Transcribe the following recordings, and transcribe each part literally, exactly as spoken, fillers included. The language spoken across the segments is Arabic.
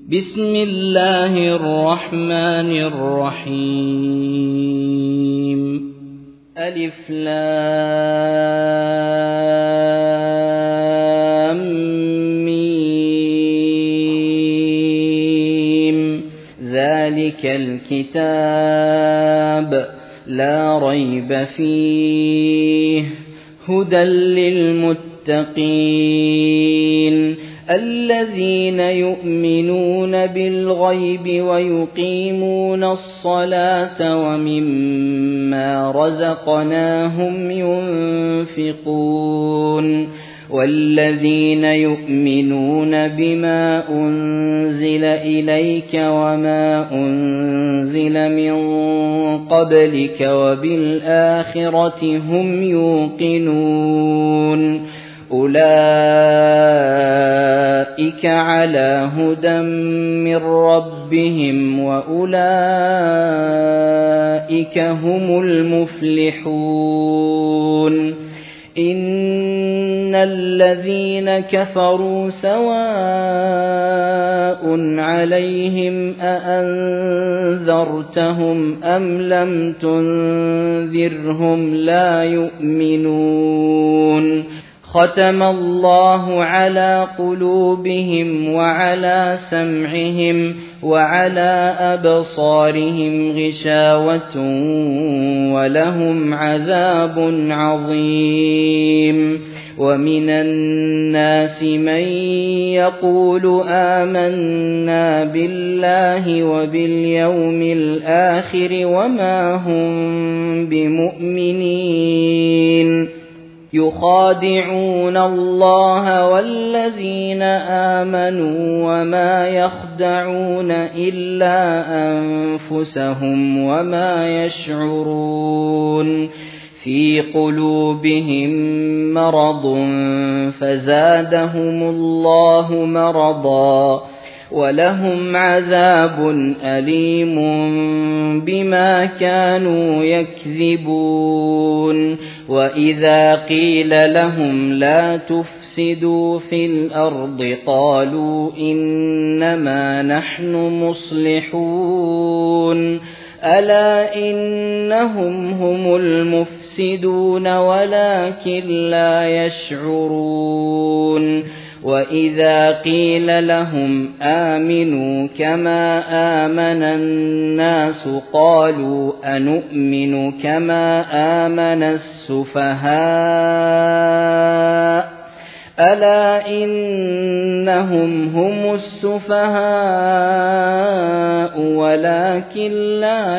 بسم الله الرحمن الرحيم. ألف لام ميم. ذلك الكتاب لا ريب فيه هدى للمتقين الذين يؤمنون بالغيب ويقيمون الصلاة ومما رزقناهم ينفقون والذين يؤمنون بما أنزل إليك وما أنزل من قبلك وبالآخرة هم يوقنون أولئك على هدى من ربهم وأولئك هم المفلحون. إن الذين كفروا سواء عليهم أأنذرتهم أم لم تنذرهم لا يؤمنون. ختم الله على قلوبهم وعلى سمعهم وعلى أبصارهم غشاوة ولهم عذاب عظيم. ومن الناس من يقول آمنا بالله وباليوم الآخر وما هم بمؤمنين يخادعون الله والذين آمنوا وما يخدعون إلا أنفسهم وما يشعرون. في قلوبهم مرض فزادهم الله مرضا ولهم عذاب أليم بما كانوا يكذبون. وإذا قيل لهم لا تفسدوا في الأرض قالوا إنما نحن مصلحون ألا إنهم هم المفسدون ولكن لا يشعرون. وإذا قيل لهم آمنوا كما آمن الناس قالوا أنؤمن كما آمن السفهاء ألا إنهم هم السفهاء ولكن لا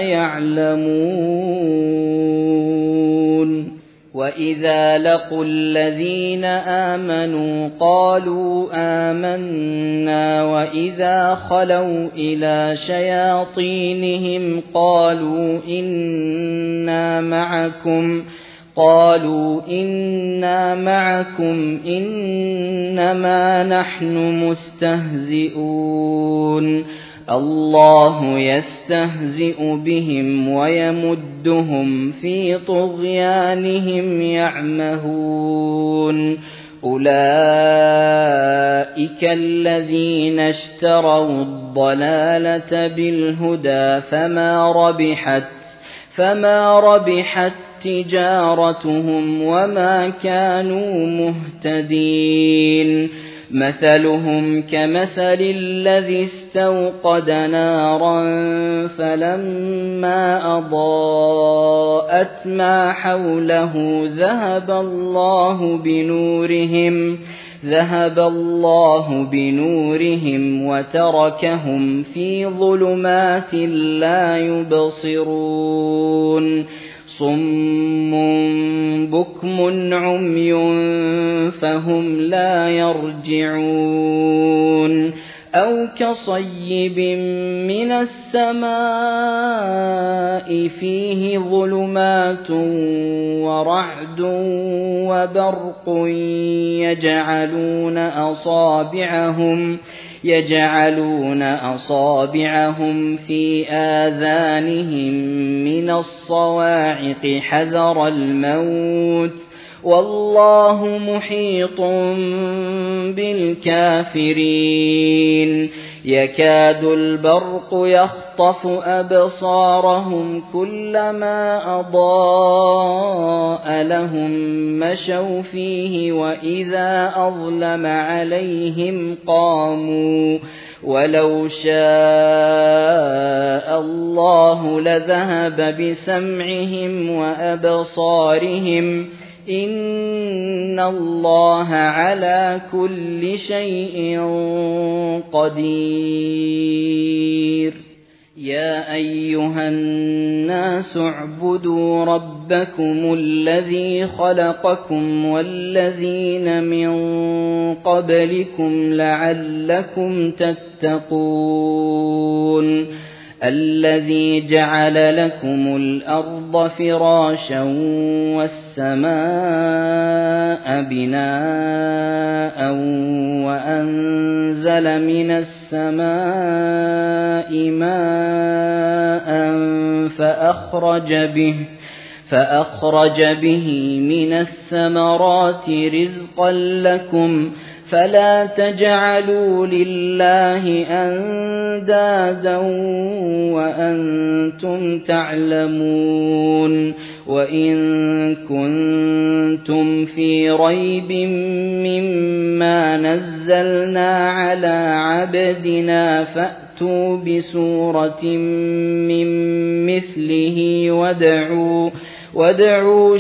يعلمون. وإذا لقوا الذين آمنوا قالوا آمنا وإذا خلوا إلى شياطينهم قالوا إنا معكم قالوا إنا معكم إنما نحن مستهزئون. الله يستهزئ بهم ويمدهم في طغيانهم يعمهون. أولئك الذين اشتروا الضلالة بالهدى فما ربحت فما ربحت تجارتهم وما كانوا مهتدين. مثلهم كمثل الذي استوقد نارا فلما أضاءت ما حوله ذهب الله بنورهم ذهب الله بنورهم وتركهم في ظلمات لا يبصرون. صم بكم عمي فهم لا يرجعون. أو كصيب من السماء فيه ظلمات ورعد وبرق يجعلون أصابعهم يجعلون أصابعهم في آذانهم من الصواعق حذر الموت والله محيط بالكافرين يكاد البرق يخطف أبصارهم كلما أضاء لهم مشوا فيه وإذا أظلم عليهم قاموا ولو شاء الله لذهب بسمعهم وأبصارهم إن الله على كل شيء قدير يا أيها الناس اعبدوا ربكم الذي خلقكم والذين من قبلكم لعلكم تتقون الذي جعل لكم الأرض فراشا والسماء بناء وأنزل من السماء ماء فأخرج به فأخرج به من الثمرات رزقا لكم فلا تجعلوا لله أندادا وأنتم تعلمون وإن كنتم في ريب مما نزلنا على عبدنا فأتوا بسورة من مثله وادعوا وادعوا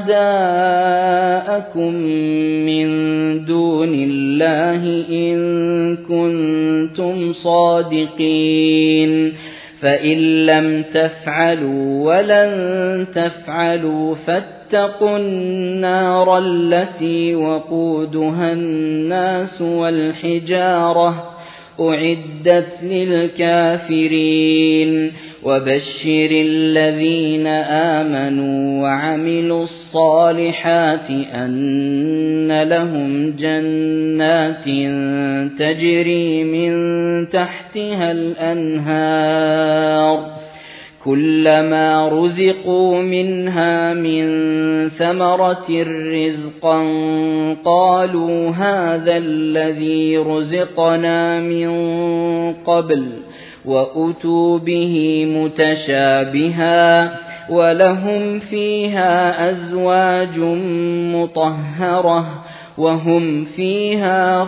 شهداءكم من دون الله إن كنتم صادقين فإن لم تفعلوا ولن تفعلوا فاتقوا النار التي وقودها الناس والحجارة أعدت للكافرين وبشر الذين آمنوا وعملوا الصالحات أن لهم جنات تجري من تحتها الأنهار كلما رزقوا منها من ثمرة رزقا قالوا هذا الذي رزقنا من قبل وأتوا به متشابها ولهم فيها أزواج مطهرة وهم فيها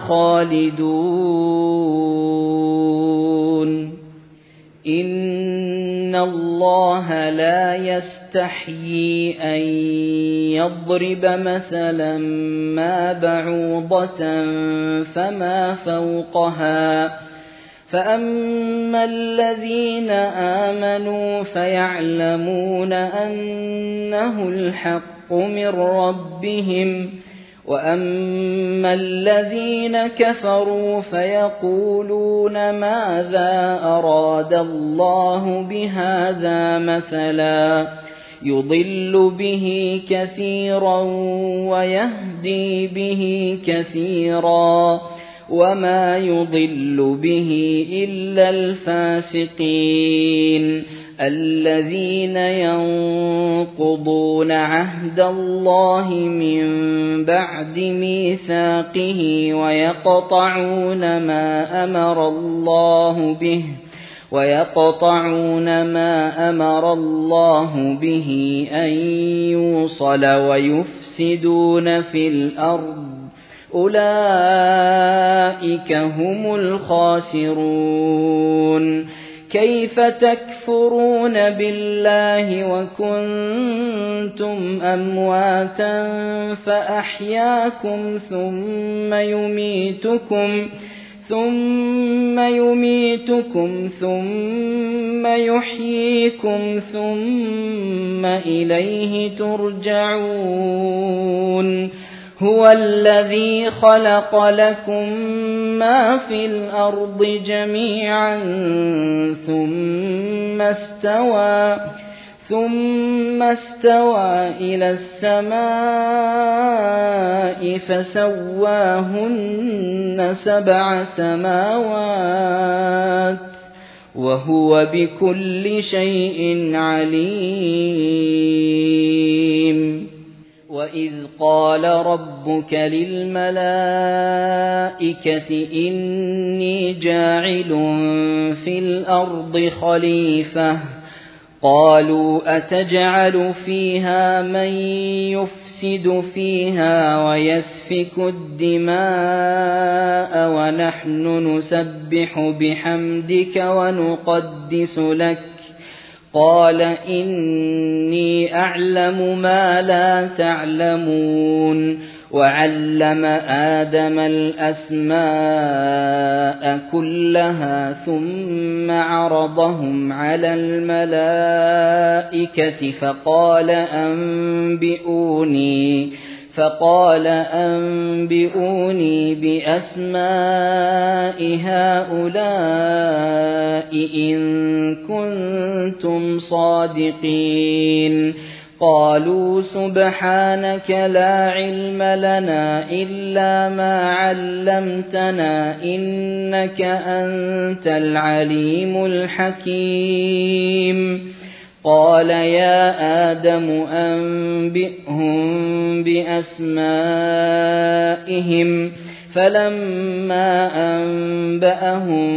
خالدون إن الله لا يستحيي أن يضرب مثلا ما بعوضة فما فوقها فأما الذين آمنوا فيعلمون أنه الحق من ربهم وأما الذين كفروا فيقولون ماذا أراد الله بهذا مثلا يضل به كثيرا ويهدي به كثيرا وما يضل به إلا الفاسقين الذين ينقضون عهد الله من بعد ميثاقه ويقطعون ما أمر الله به ويقطعون ما أمر الله به أن يوصل ويفسدون في الأرض أولئك هم الخاسرون كيف تكفرون بالله وكنتم أمواتا فأحياكم ثم يميتكم ثم يميتكم ثم يحييكم ثم إليه ترجعون هو الذي خلق لكم ما في الأرض جميعا ثم استوى ثم استوى إلى السماء فسواهن سبع سماوات وهو بكل شيء عليم وإذ قال ربك للملائكة إني جاعل في الأرض خليفة قالوا أتجعل فيها من يفسد فيها ويسفك الدماء ونحن نسبح بحمدك ونقدس لك قال إني أعلم ما لا تعلمون وعلم آدم الأسماء كلها ثم عرضهم على الملائكة فقال أنبئوني فقال أنبئوني بأسماء هؤلاء إن كنتم صادقين قالوا سبحانك لا علم لنا إلا ما علمتنا إنك أنت العليم الحكيم قال يا آدم أنبئهم بأسمائهم فلما أنبأهم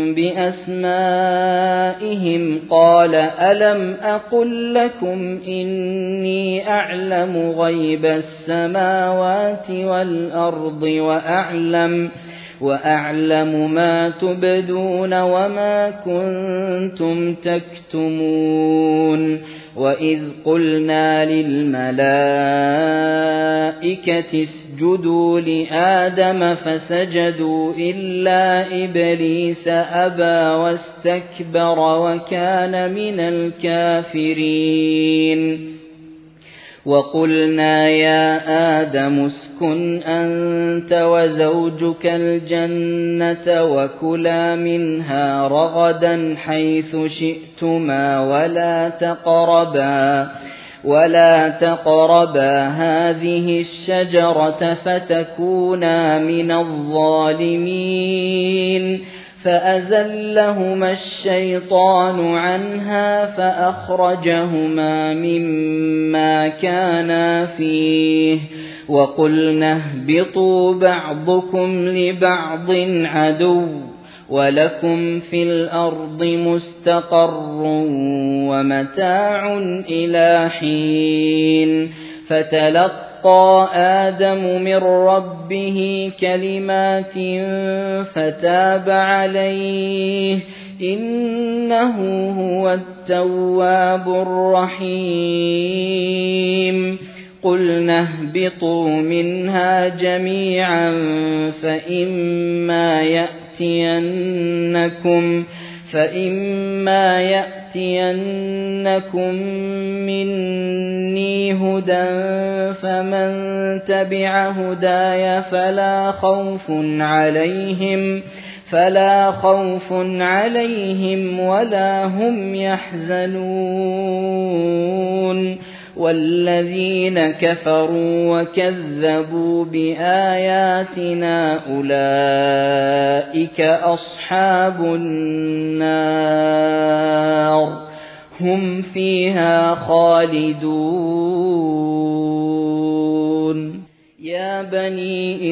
بأسمائهم قال ألم أقل لكم إني أعلم غيب السماوات والأرض وأعلم وأعلم ما تبدون وما كنتم تكتمون وإذ قلنا للملائكة اسجدوا لآدم فسجدوا إلا إبليس أبى واستكبر وكان من الكافرين وقلنا يا آدم اسكن أنت وزوجك الجنة وكلا منها رغدا حيث شئتما ولا تقربا ولا تقربا هذه الشجرة فتكونا من الظالمين فأزلهما الشيطان عنها فأخرجهما مما كانا فيه وقلنا اهبطوا بعضكم لبعض عدو ولكم في الأرض مستقر ومتاع إلى حين فتلقى آدم من ربه كلمات فتاب عليه إنه هو التواب الرحيم قلنا اهبطوا منها جميعا فإما يأتينكم فإما يأتينكم مني هدى فمن تبع هداي فلا خوف عليهم فلا خوف عليهم ولا هم يحزنون والذين كفروا وكذبوا بآياتنا أولئك أصحاب النار هم فيها خالدون يا بني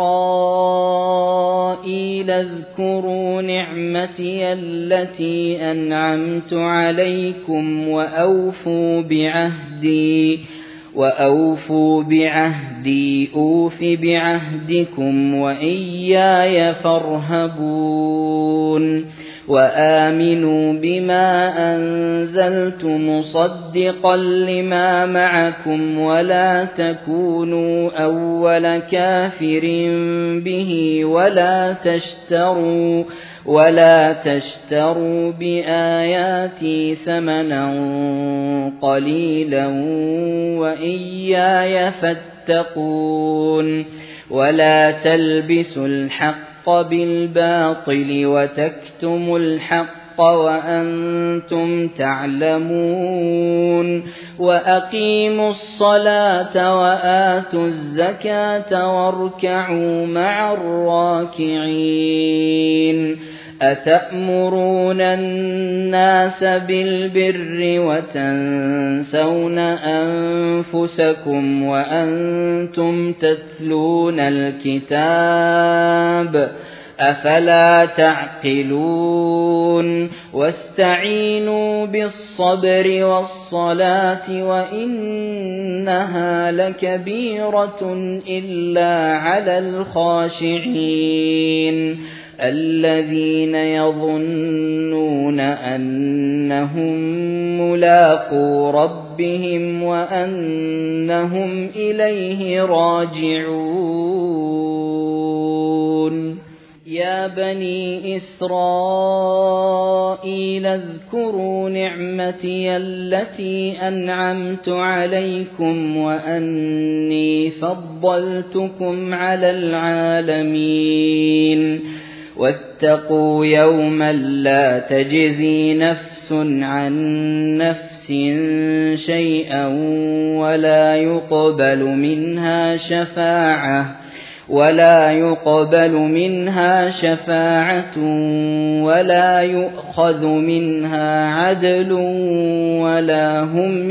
إسرائيل اذكروا نعمتي التي أنعمت عليكم وأوفوا بعهدي وأوفوا بعهدي أوف بعهدكم وإياي فارهبون وآمنوا بما أنزلت مصدقا لما معكم ولا تكونوا أول كافر به ولا تشتروا ولا تشتروا بآياتي ثمنا قليلا وإياي فاتقون ولا تلبسوا الحق بالباطل وتكتموا الحق وأنتم تعلمون وأقيموا الصلاة وآتوا الزكاة واركعوا مع الراكعين أتأمرون الناس بالبر وتنسون أنفسكم وأنتم تتلون الكتاب أفلا تعقلون واستعينوا بالصبر والصلاة وإنها لكبيرة إلا على الخاشعين الذين يظنون أنهم ملاقو ربهم وأنهم إليه راجعون يا بني إسرائيل اذكروا نعمتي التي أنعمت عليكم وأني فضلتكم على العالمين واتقوا يوما لا تجزي نفس عن نفس شيئا ولا يقبل منها شفاعة ولا يقبل منها شفاعة ولا يؤخذ منها عدل ولا هم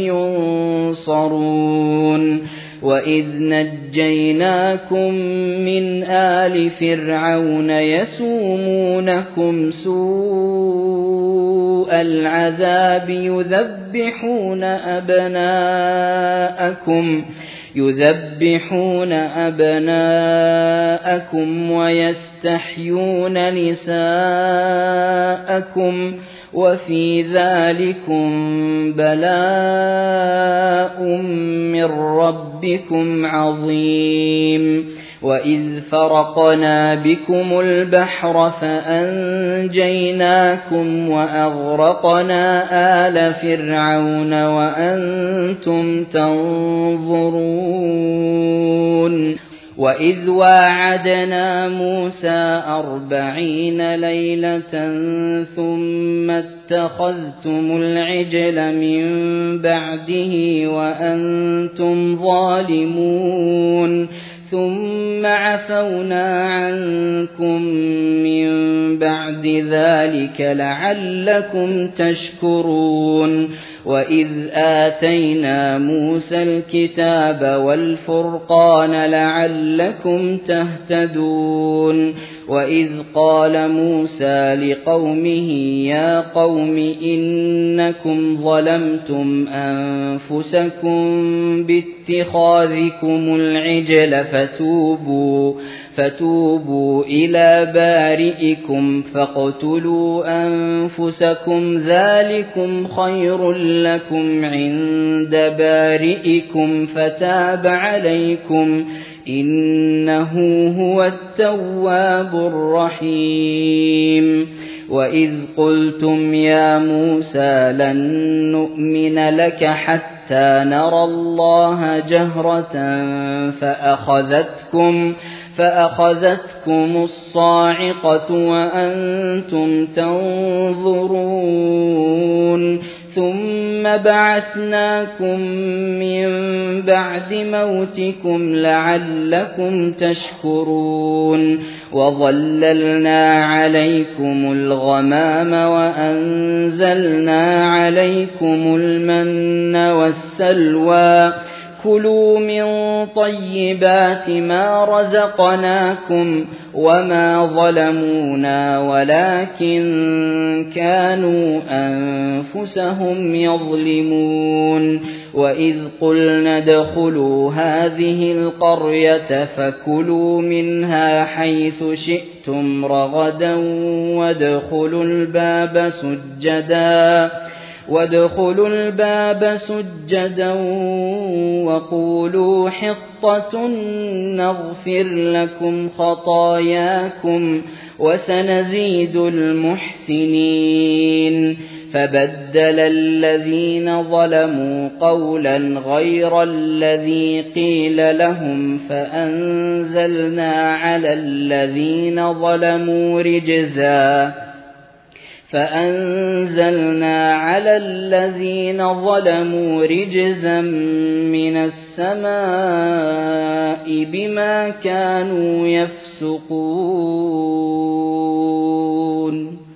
ينصرون وإذ نجيناكم من آل فرعون يسومونكم سوء العذاب يذبحون أبناءكم يذبحون أبناءكم ويستحيون نساءكم وفي ذلكم بلاء من ربكم عظيم وإذ فرقنا بكم البحر فأنجيناكم وأغرقنا آل فرعون وأنتم تنظرون وإذ واعدنا موسى أربعين ليلة ثم اتخذتم العجل من بعده وأنتم ظالمون ثم عفونا عنكم من بعد ذلك لعلكم تشكرون وإذ آتينا موسى الكتاب والفرقان لعلكم تهتدون وإذ قال موسى لقومه يا قوم إنكم ظلمتم أنفسكم باتخاذكم العجل فتوبوا فتوبوا إلى بارئكم فاقتلوا أنفسكم ذلكم خير لكم عند بارئكم فتاب عليكم إنه هو التواب الرحيم وإذ قلتم يا موسى لن نؤمن لك حتى نرى الله جهرة فأخذتكم فأخذتكم الصاعقة وأنتم تنظرون ثم بعثناكم من بعد موتكم لعلكم تشكرون وظللنا عليكم الغمام وأنزلنا عليكم المن والسلوى كلوا من طيبات ما رزقناكم وما ظلمونا ولكن كانوا أنفسهم يظلمون وإذ قلنا ادخلوا هذه القرية فكلوا منها حيث شئتم رغدا وادخلوا الباب سجدا وادخلوا الباب سجدا وقولوا حطة نغفر لكم خطاياكم وسنزيد المحسنين فبدل الذين ظلموا قولا غير الذي قيل لهم فأنزلنا على الذين ظلموا رجزا فأنزلنا على الذين ظلموا رجزا من السماء بما كانوا يفسقون.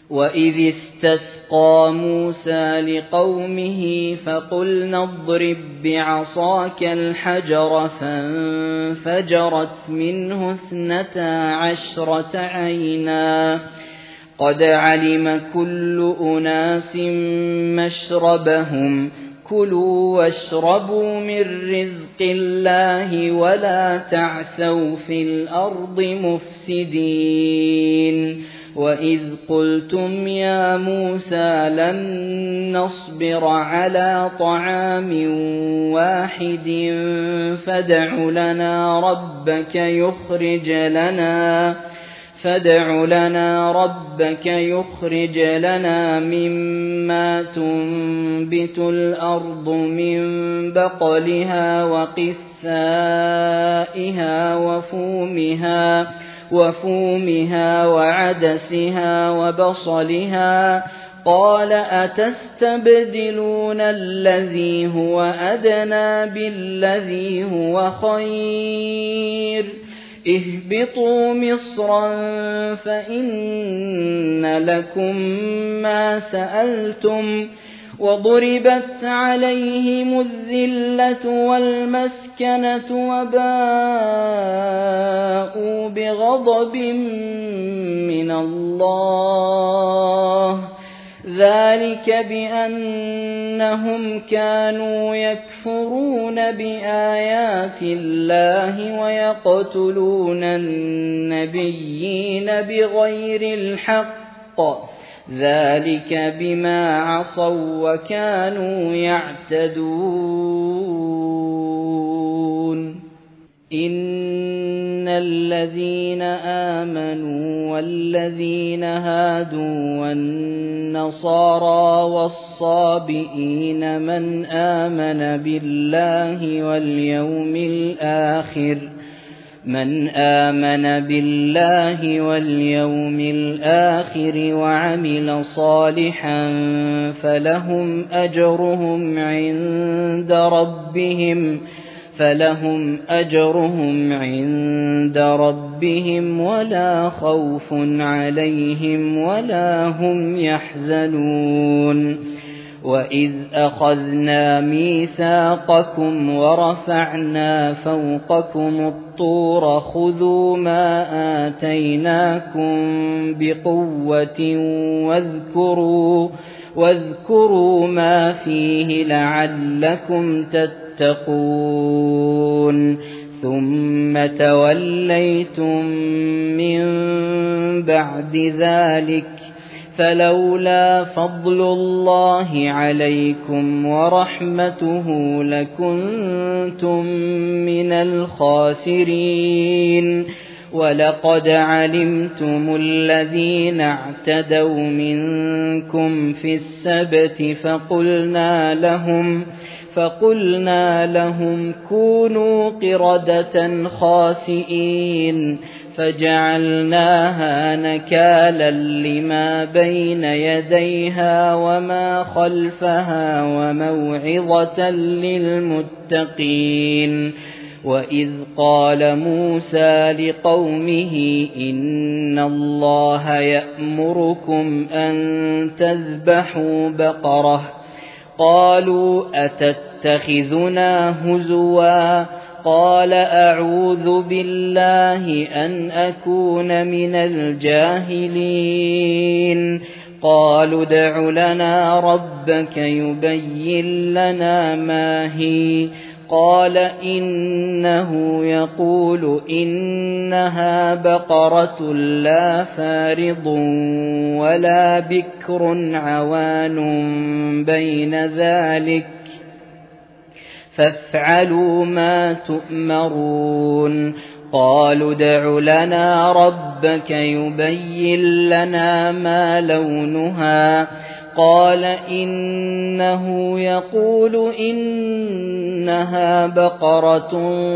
وَإِذِ اسْتَسْقَى مُوسَى لِقَوْمِهِ فَقُلْنَا اضْرِب بِّعَصَاكَ الْحَجَرَ فَانفَجَرَتْ مِنْهُ اثْنَتَا عَشْرَةَ عَيْنًا قَدْ عَلِمَ كُلُّ أُنَاسٍ مَّشْرَبَهُمْ كُلُوا وَاشْرَبُوا مِن رِّزْقِ اللَّهِ وَلَا تَعْثَوْا فِي الْأَرْضِ مُفْسِدِينَ وَإِذْ قُلْتُمْ يَا مُوسَىٰ لَن نَّصْبِرَ عَلَىٰ طَعَامٍ وَاحِدٍ فَادْعُ لَنَا رَبَّكَ يُخْرِجْ لَنَا فادع لنا ربك يخرج لنا مما تنبت الأرض من بقلها وقثائها وفومها وفومها وعدسها وبصلها قال أتستبدلون الذي هو أدنى بالذي هو خير اهبطوا مصرا فإن لكم ما سألتم وضربت عليهم الذلة والمسكنة وباءوا بغضب من الله ذلك بأنهم كانوا يكفرون بآيات الله ويقتلون النبيين بغير الحق ذلك بما عصوا وكانوا يعتدون إن الذين آمنوا والذين هادوا والنصارى والصابئين من آمن بالله واليوم الآخر من آمن بالله واليوم الآخر وعمل صالحا فلهم أجرهم عند ربهم فلهم أجرهم عند ربهم ولا خوف عليهم ولا هم يحزنون وإذ أخذنا ميثاقكم ورفعنا فوقكم الطور خذوا ما آتيناكم بقوة واذكروا واذكروا ما فيه لعلكم تتقون ثم توليتم من بعد ذلك فلولا فضل الله عليكم ورحمته لكنتم من الخاسرين ولقد علمتم الذين اعتدوا منكم في السبت فقلنا لهم فقلنا لهم كونوا قردة خاسئين فجعلناها نكالا لما بين يديها وما خلفها وموعظة للمتقين وإذ قال موسى لقومه إن الله يأمركم أن تذبحوا بقرة قالوا أتتخذنا هزوا قال أعوذ بالله أن أكون من الجاهلين قالوا ادع لنا ربك يبين لنا ما هي قال إنه يقول إنها بقرة لا فارض ولا بكر عوان بين ذلك فافعلوا ما تؤمرون قالوا ادع لنا ربك يبين لنا ما لونها قال إنه يقول إنها بقرة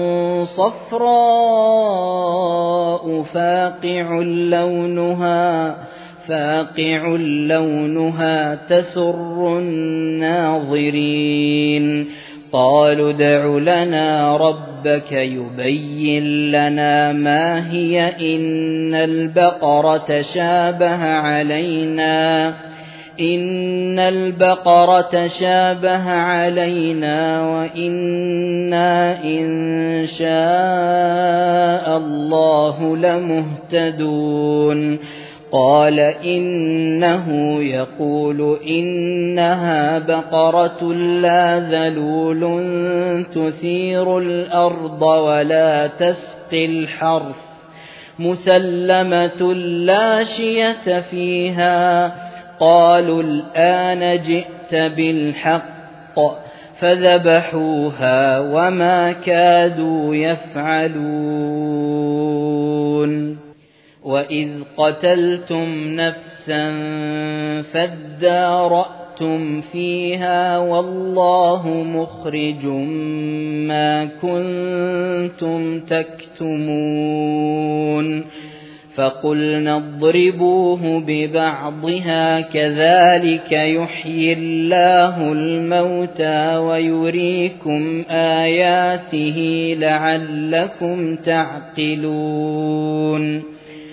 صفراء فاقع لونها فاقع لونها تسر الناظرين قالوا ادع لنا ربك ربك يبين لنا ما هي إن البقرة شابه علينا إن البقرة شابه علينا وإنا إن شاء الله لمهتدون قال إنه يقول إنها بقرة لا ذلول تثير الأرض ولا تسقي الحرث مسلمة لا شية فيها قالوا الآن جئت بالحق فذبحوها وما كادوا يفعلون وإذ قتلتم نفسا فادارأتم فيها والله مخرج ما كنتم تكتمون فقلنا اضربوه ببعضها كذلك يحيي الله الموتى ويريكم آياته لعلكم تعقلون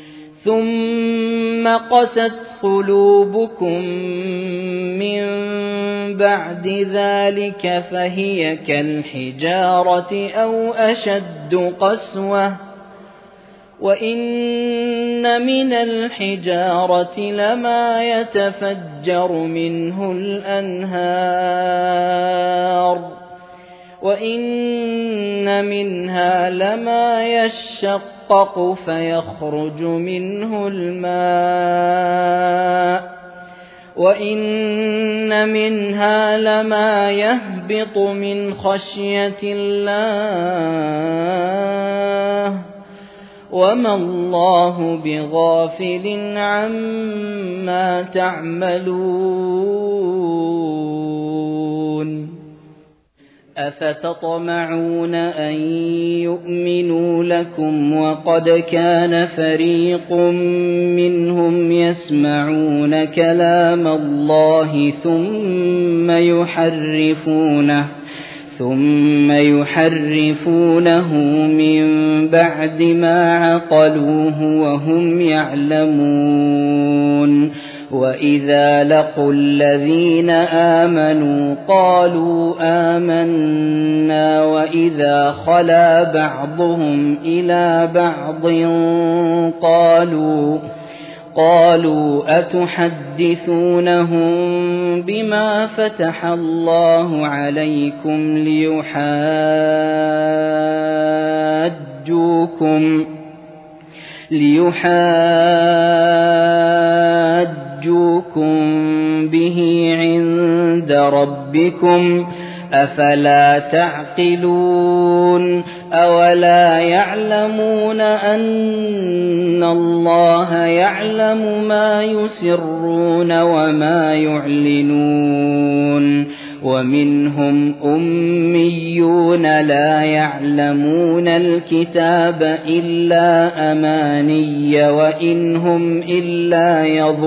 ثم قست قلوبكم من بعد ذلك فهي كالحجارة أو أشد قسوة وإن من الحجارة لما يتفجر منه الأنهار وإن منها لما يشقق فيخرج منه الماء وإن منها لما يهبط من خشية الله وما الله بغافل عما تعملون أفتطمعون أن يؤمنوا لكم وقد كان فريق منهم يسمعون كلام الله ثم يحرفونه ثم يحرفونه من بعد ما عقلوه وهم يعلمون وإذا لقوا الذين آمنوا قالوا آمنا وإذا خلا بعضهم إلى بعض قالوا قالوا أتحدثونهم بما فتح الله عليكم ليحاجوكم ليحاجوكم به عند ربكم أفلا تعقلون أولا يعلمون أن الله يعلم ما يسرون وما يعلنون ومنهم أميون لا يعلمون الكتاب إلا أماني وإنهم إلا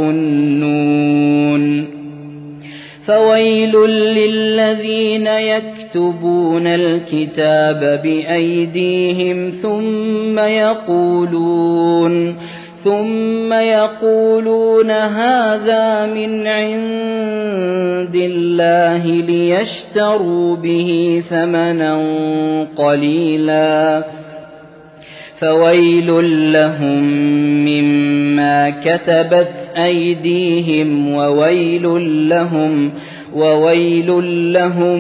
يظنون فويل للذين يكتبون الكتاب بأيديهم ثم يقولون ثم يقولون هذا من عند الله ليشتروا به ثمنا قليلا فويل لهم مما كتبت أيديهم وويل لهم وويل لهم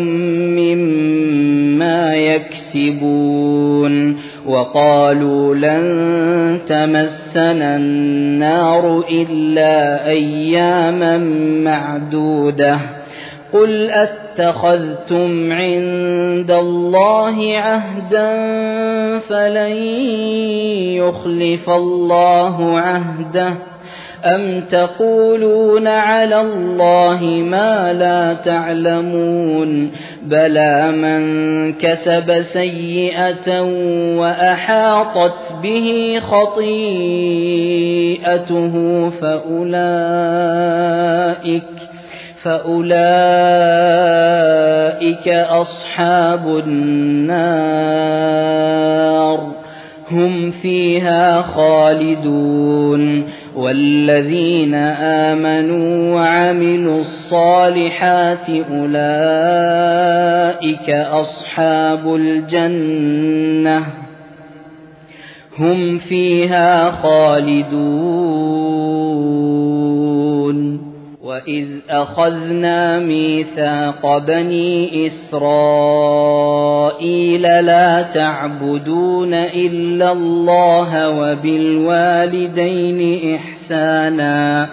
مما يكسبون وقالوا لن تمسنا النار إلا أياما معدودة قل أتخذتم عند الله عهدا فلن يخلف الله عهده أم تقولون على الله ما لا تعلمون بلى من كسب سيئة وأحاطت به خطيئته فأولئك فأولئك أصحاب النار هم فيها خالدون والذين آمنوا وعملوا الصالحات أولئك أصحاب الجنة هم فيها خالدون وإذ أخذنا ميثاق بني إسرائيل لا تعبدون إلا الله وبالوالدين إحسانا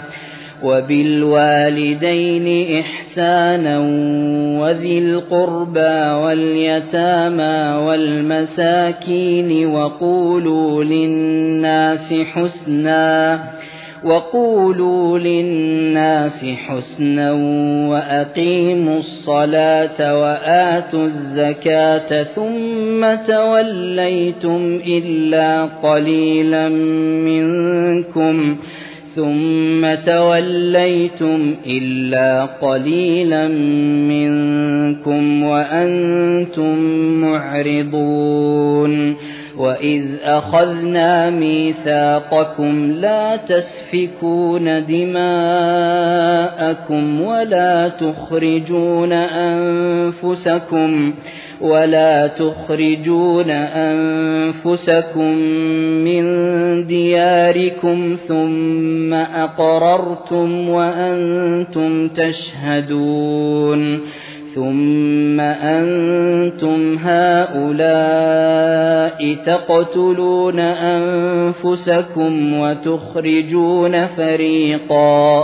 وبالوالدين إحسانا وذي القربى واليتامى والمساكين وقولوا للناس حسنا وقولوا للناس حسنا وأقيموا الصلاة وآتوا الزكاة ثم توليتم إلا قليلا منكم ثم توليتم إلا قليلا منكم وأنتم معرضون وإذ أخذنا ميثاقكم لا تسفكون دماءكم ولا تخرجون أنفسكم ولا تخرجون أنفسكم من دياركم ثم أقررتم وأنتم تشهدون ثم أنتم هؤلاء تقتلون أنفسكم وتخرجون فريقا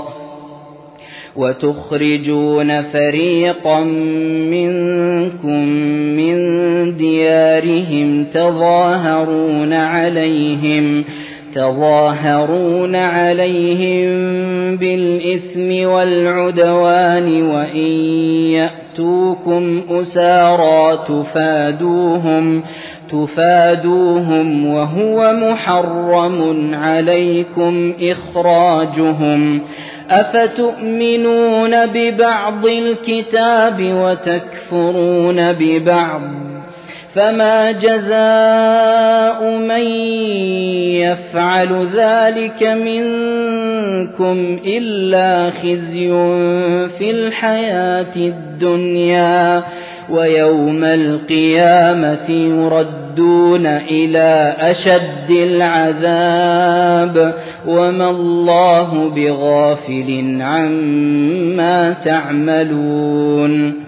وتخرجون فريقا منكم من ديارهم تظاهرون عليهم تظاهرون عليهم بالإثم والعدوان وإن يأتوكم أسارى تفادوهم تفادوهم وهو محرم عليكم إخراجهم أفتؤمنون ببعض الكتاب وتكفرون ببعض فما جزاء من يفعل ذلك منكم إلا خزي في الحياة الدنيا ويوم القيامة يردون إلى أشد العذاب وما الله بغافل عما تعملون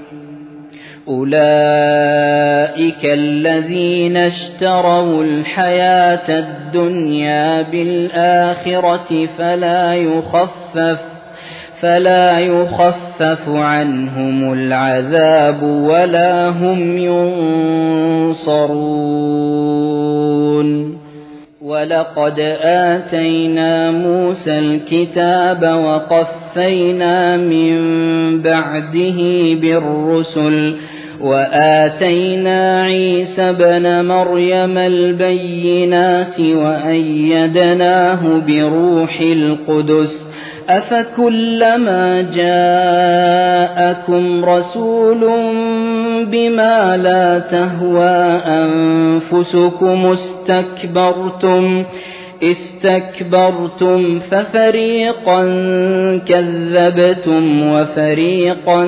أولئك الذين اشتروا الحياة الدنيا بالآخرة فلا يخفف فلا يخفف عنهم العذاب ولا هم ينصرون ولقد آتينا موسى الكتاب وقفينا من بعده بالرسل وآتينا عيسى ابن مريم البينات وأيدناه بروح القدس أفكلما جاءكم رسول بما لا تهوى أنفسكم استكبرتم استكبرتم ففريقا كذبتم وفريقا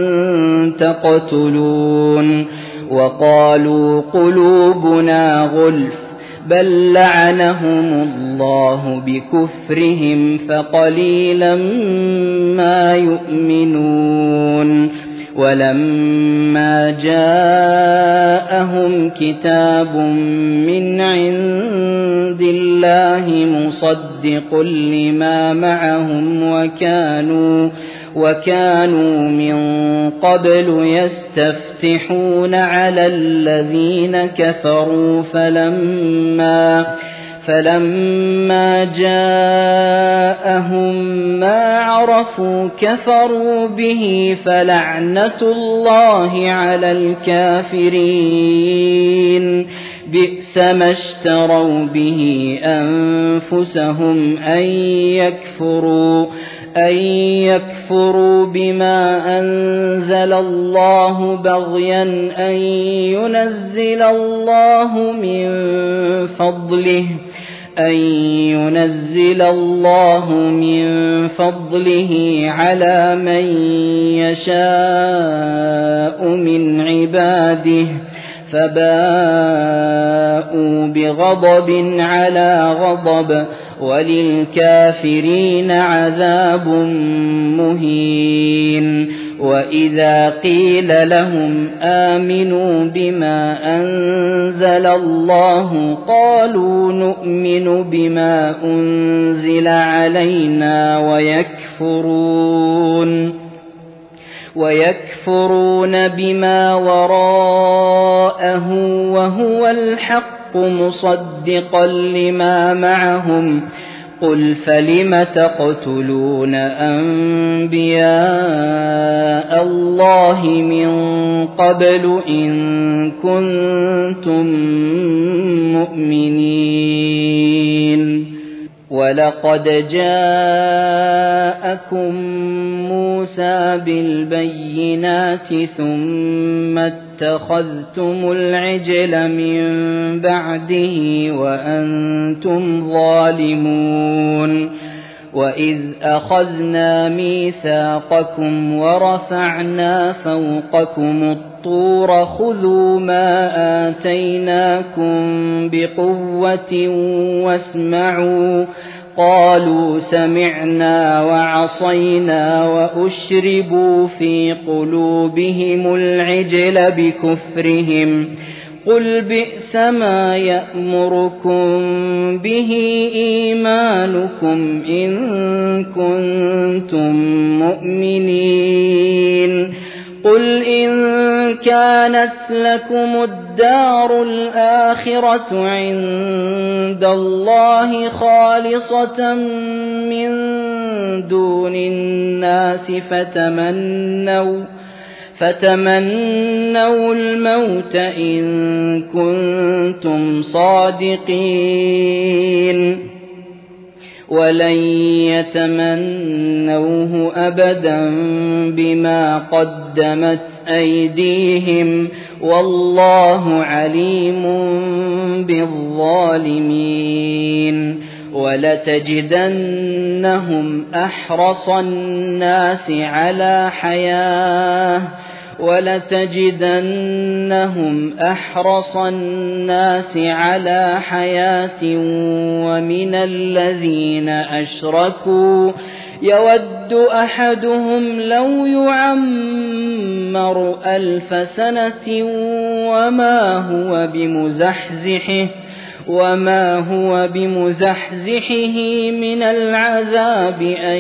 تقتلون وقالوا قلوبنا غلف بل لعنهم الله بكفرهم فقليلا ما يؤمنون ولما جاءهم كتاب من عند الله مصدق لما معهم وكانوا وكانوا من قبل يستفتحون على الذين كفروا فلما فلما جاءهم ما عرفوا كفروا به فلعنة الله على الكافرين بئس ما اشتروا به أنفسهم أن يكفروا أن يكفروا بما أنزل الله بغيا أن ينزل الله من فضله أن ينزل الله من فضله على من يشاء من عباده فباءوا بغضب على غضب وللكافرين عذاب مهين. وإذا قيل لهم آمنوا بما أنزل الله قالوا نؤمن بما أنزل علينا ويكفرون ويكفرون بما وراءه وهو الحق مصدقا لما معهم قل فلم تقتلون أنبياء الله من قبل إن كنتم مؤمنين. ولقد جاءكم موسى بالبينات ثم اتخذتم العجل من بعده وأنتم ظالمون. وإذ أخذنا ميثاقكم ورفعنا فوقكم الطور خذوا ما آتيناكم بقوة واسمعوا قالوا سمعنا وعصينا وأشربوا في قلوبهم العجل بكفرهم قل بئس ما يأمركم به إيمانكم إن كنتم مؤمنين. قل إن كانت لكم الدار الآخرة عند الله خالصة من دون الناس فتمنوا فتمنوا الموت إن كنتم صادقين ولن يتمنوه أبدا بما قدمت أيديهم والله عليم بالظالمين. ولتجدنهم أحرص الناس على حياة ولتجدنهم أحرص الناس على حياة ومن الذين أشركوا يود أحدهم لو يعمر ألف سنة وما هو بمزحزحه وما هو بمزحزحه من العذاب أن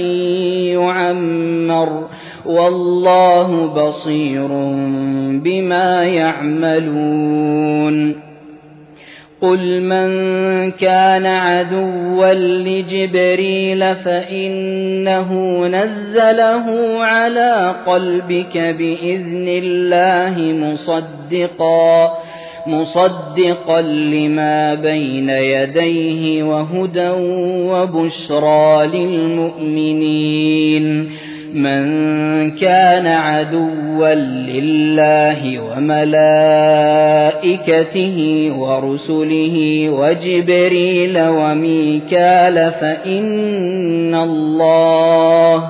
يعمر والله بصير بما يعملون. قل من كان عدوا لجبريل فإنه نزله على قلبك بإذن الله مصدقا مصدقا لما بين يديه وهدى وبشرى للمؤمنين. من كان عدوا لله وملائكته ورسله وجبريل وميكال فإن الله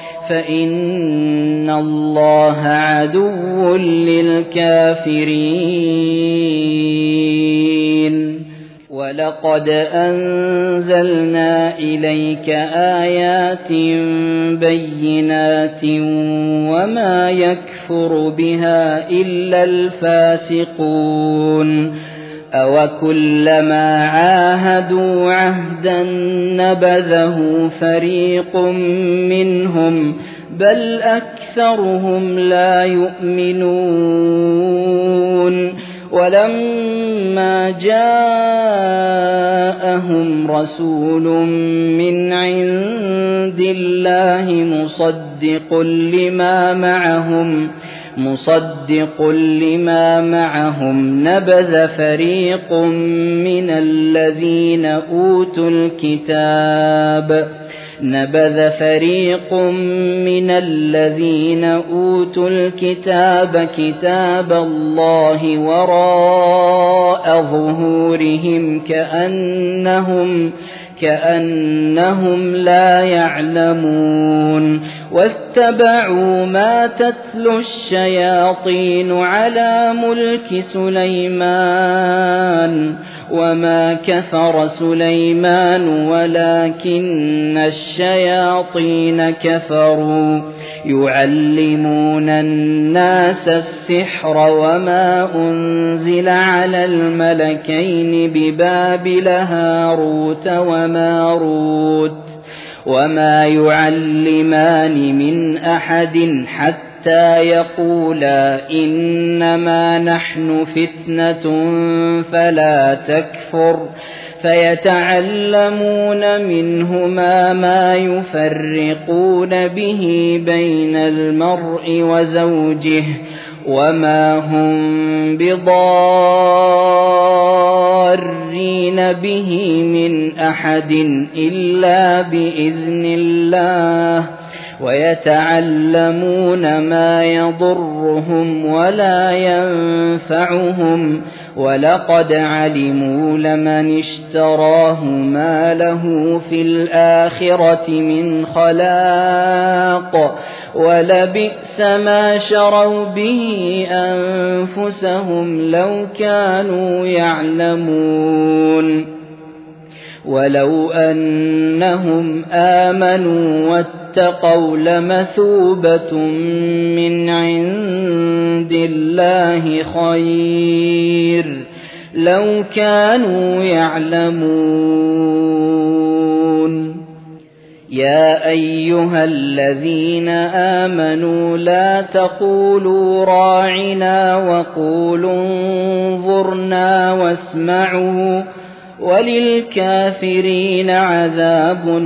فإن الله عدو للكافرين. ولقد أنزلنا إليك آيات بينات وما يكفر بها إلا الفاسقون. أوكلما عاهدوا عهدا نبذه فريق منهم بل أكثرهم لا يؤمنون. ولما جاءهم رسول من عند الله مصدق لما معهم مصدق لما معهم نبذ فريق من الذين أوتوا الكتاب نبذ فريق من الذين أوتوا الكتاب كتاب الله وراء ظهورهم كأنهم كأنهم لا يعلمون واتبعوا ما تتلو الشياطين على ملك سليمان وما كفر سليمان ولكن الشياطين كفروا يعلمون الناس السحر وما أنزل على الملكين ببابل هاروت وماروت وما يعلمان من أحد حتى يقولا إنما نحن فتنة فلا تكفر فيتعلمون منهما ما يفرقون به بين المرء وزوجه وما هم بضارين به من أحد إلا بإذن الله ويتعلمون ما يضرهم ولا ينفعهم ولقد علموا لمن اشتراه ما له في الآخرة من خلاق ولبئس ما شروا به أنفسهم لو كانوا يعلمون ولو أنهم آمنوا واتقوا لمثوبة من عند الله خير لو كانوا يعلمون يا أيها الذين آمنوا لا تقولوا راعنا وقولوا انظرنا واسمعوا وللكافرين عذاب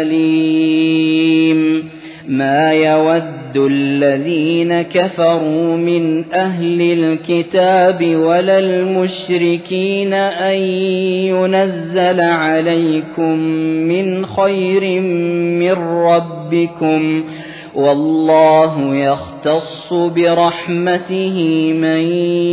أليم ما يود الذين كفروا من أهل الكتاب ولا المشركين أن ينزل عليكم من خير من ربكم والله يختص برحمته من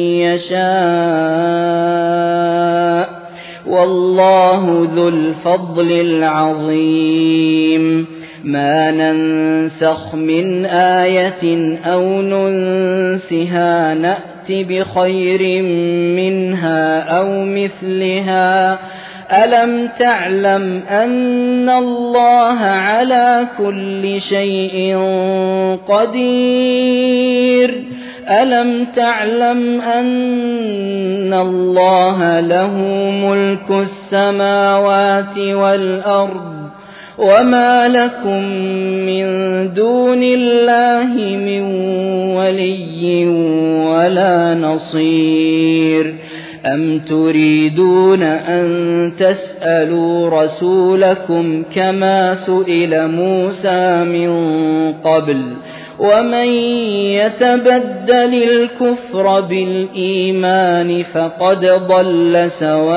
يشاء والله ذو الفضل العظيم ما ننسخ من آية أو ننسها نأت بخير منها أو مثلها ألم تعلم أن الله على كل شيء قدير ألم تعلم أن الله له ملك السماوات والأرض وما لكم من دون الله من ولي ولا نصير أم تريدون أن تسألوا رسولكم كما سئل موسى من قبل ومن يتبدل الكفر بالإيمان فقد ضل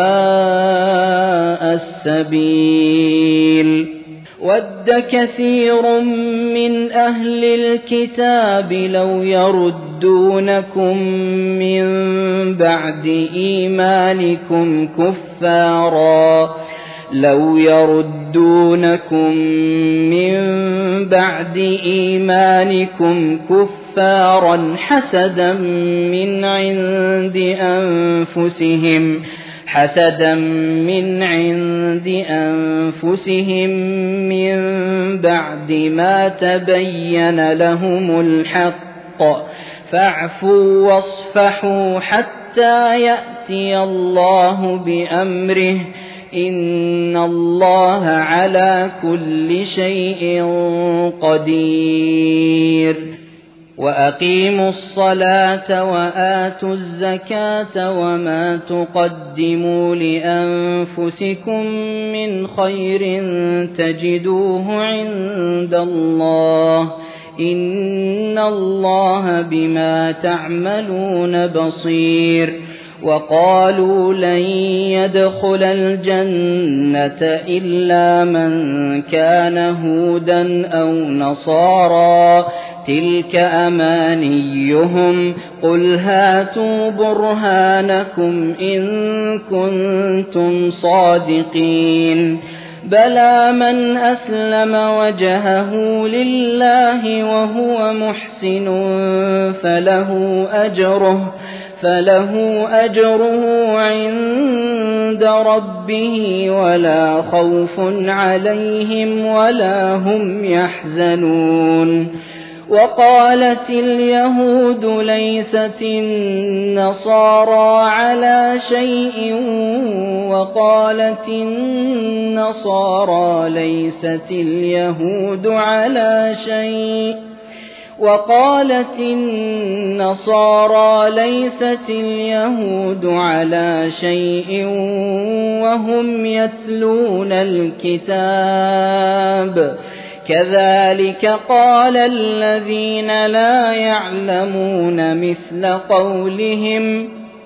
سواء السبيل ود كثير من أهل الكتاب لو يردونكم من بعد إيمانكم كفارا لو يردونكم من بعد إيمانكم كفارا حسدا من عند أنفسهم حسدا من عند أنفسهم من بعد ما تبين لهم الحق فاعفوا واصفحوا حتى يأتي الله بأمره إن الله على كل شيء قدير وأقيموا الصلاة وآتوا الزكاة وما تقدموا لأنفسكم من خير تجدوه عند الله إن الله بما تعملون بصير وقالوا لن يدخل الجنة إلا من كان هودا أو نصارى تلك أمانيهم قل هاتوا برهانكم إن كنتم صادقين بلى من أسلم وجهه لله وهو محسن فله أجره فله أجره عند ربه ولا خوف عليهم ولا هم يحزنون وقالت اليهود ليست النصارى على شيء وقالت النصارى ليست اليهود على شيء وقالت النصارى ليست اليهود على شيء وهم يتلون الكتاب كذلك قال الذين لا يعلمون مثل قولهم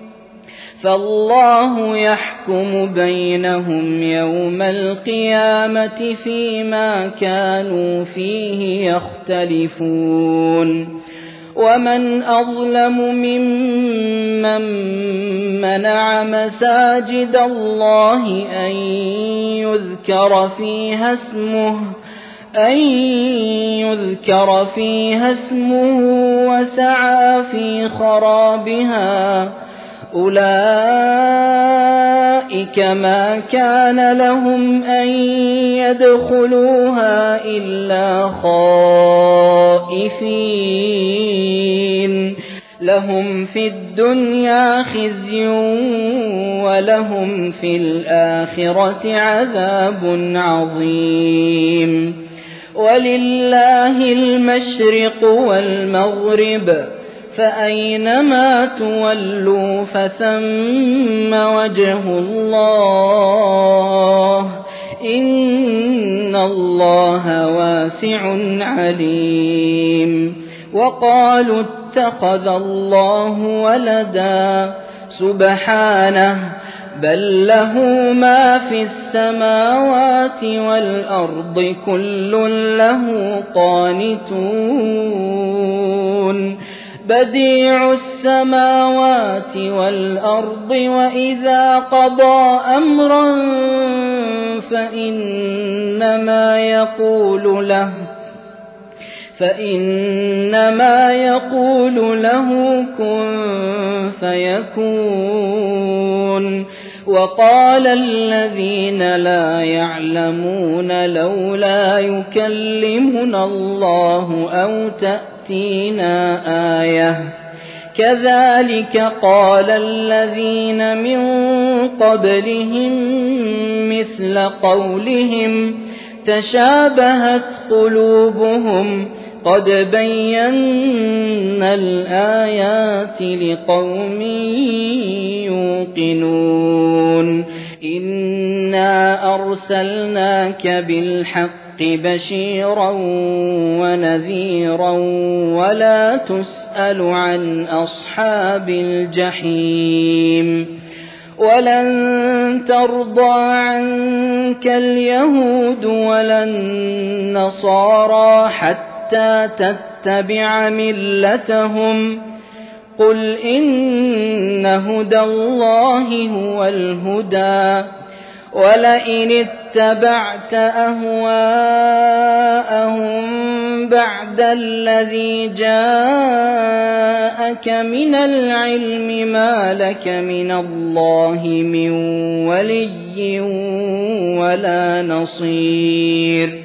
فالله يحكم بينهم يوم القيامة فيما كانوا فيه يختلفون ومن أظلم ممن منع مساجد الله أن يذكر فيها اسمه أن يذكر فيها اسمه وسعى في خرابها أولئك ما كان لهم أن يدخلوها إلا خائفين لهم في الدنيا خزي ولهم في الآخرة عذاب عظيم ولله المشرق والمغرب فأينما تولوا فثم وجه الله إن الله واسع عليم وقالوا اتخذ الله ولدا سبحانه بل له ما في السماوات والأرض كل له قانتون بديع السماوات والأرض وإذا قضى أمرا فإنما يقول له فإنما يقول له كن فيكون وقال الذين لا يعلمون لولا يكلمنا الله أو تأتينا آية كذلك قال الذين من قبلهم مثل قولهم تشابهت قلوبهم قد بينا الآيات لقوم يوقنون إنا أرسلناك بالحق بشيرا ونذيرا ولا تسأل عن أصحاب الجحيم ولن ترضى عنك اليهود ولا النصارى حتى تتبع ملتهم قل إن هدى الله هو الهدى ولئن اتبعت أهواءهم بعد الذي جاءك من العلم ما لك من الله من ولي ولا نصير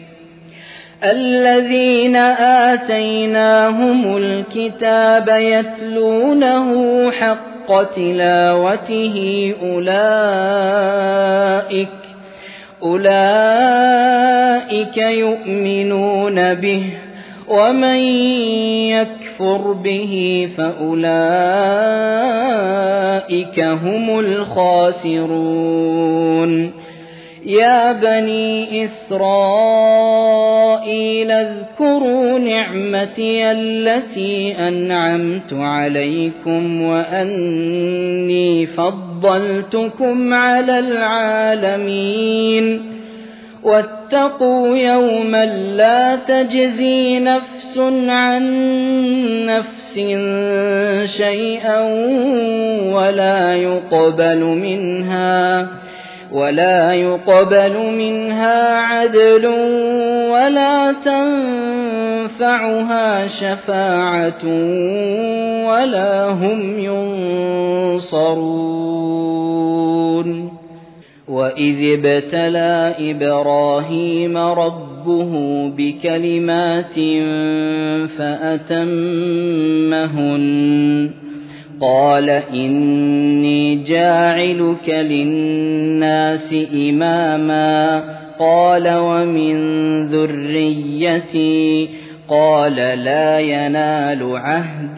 الذين آتيناهم الكتاب يتلونه حق تلاوته أولئك أولئك يؤمنون به ومن يكفر به فأولئك هم الخاسرون يا بني إسرائيل اذكروا نعمتي التي أنعمت عليكم وأني فضلتكم على العالمين واتقوا يوما لا تجزي نفس عن نفس شيئا ولا يقبل منها ولا يقبل منها عدل ولا تنفعها شفاعة ولا هم ينصرون وإذ ابتلى إبراهيم ربه بكلمات فأتمهن قال إني جاعلك للناس إماما قال ومن ذريتي قال لا ينال عهد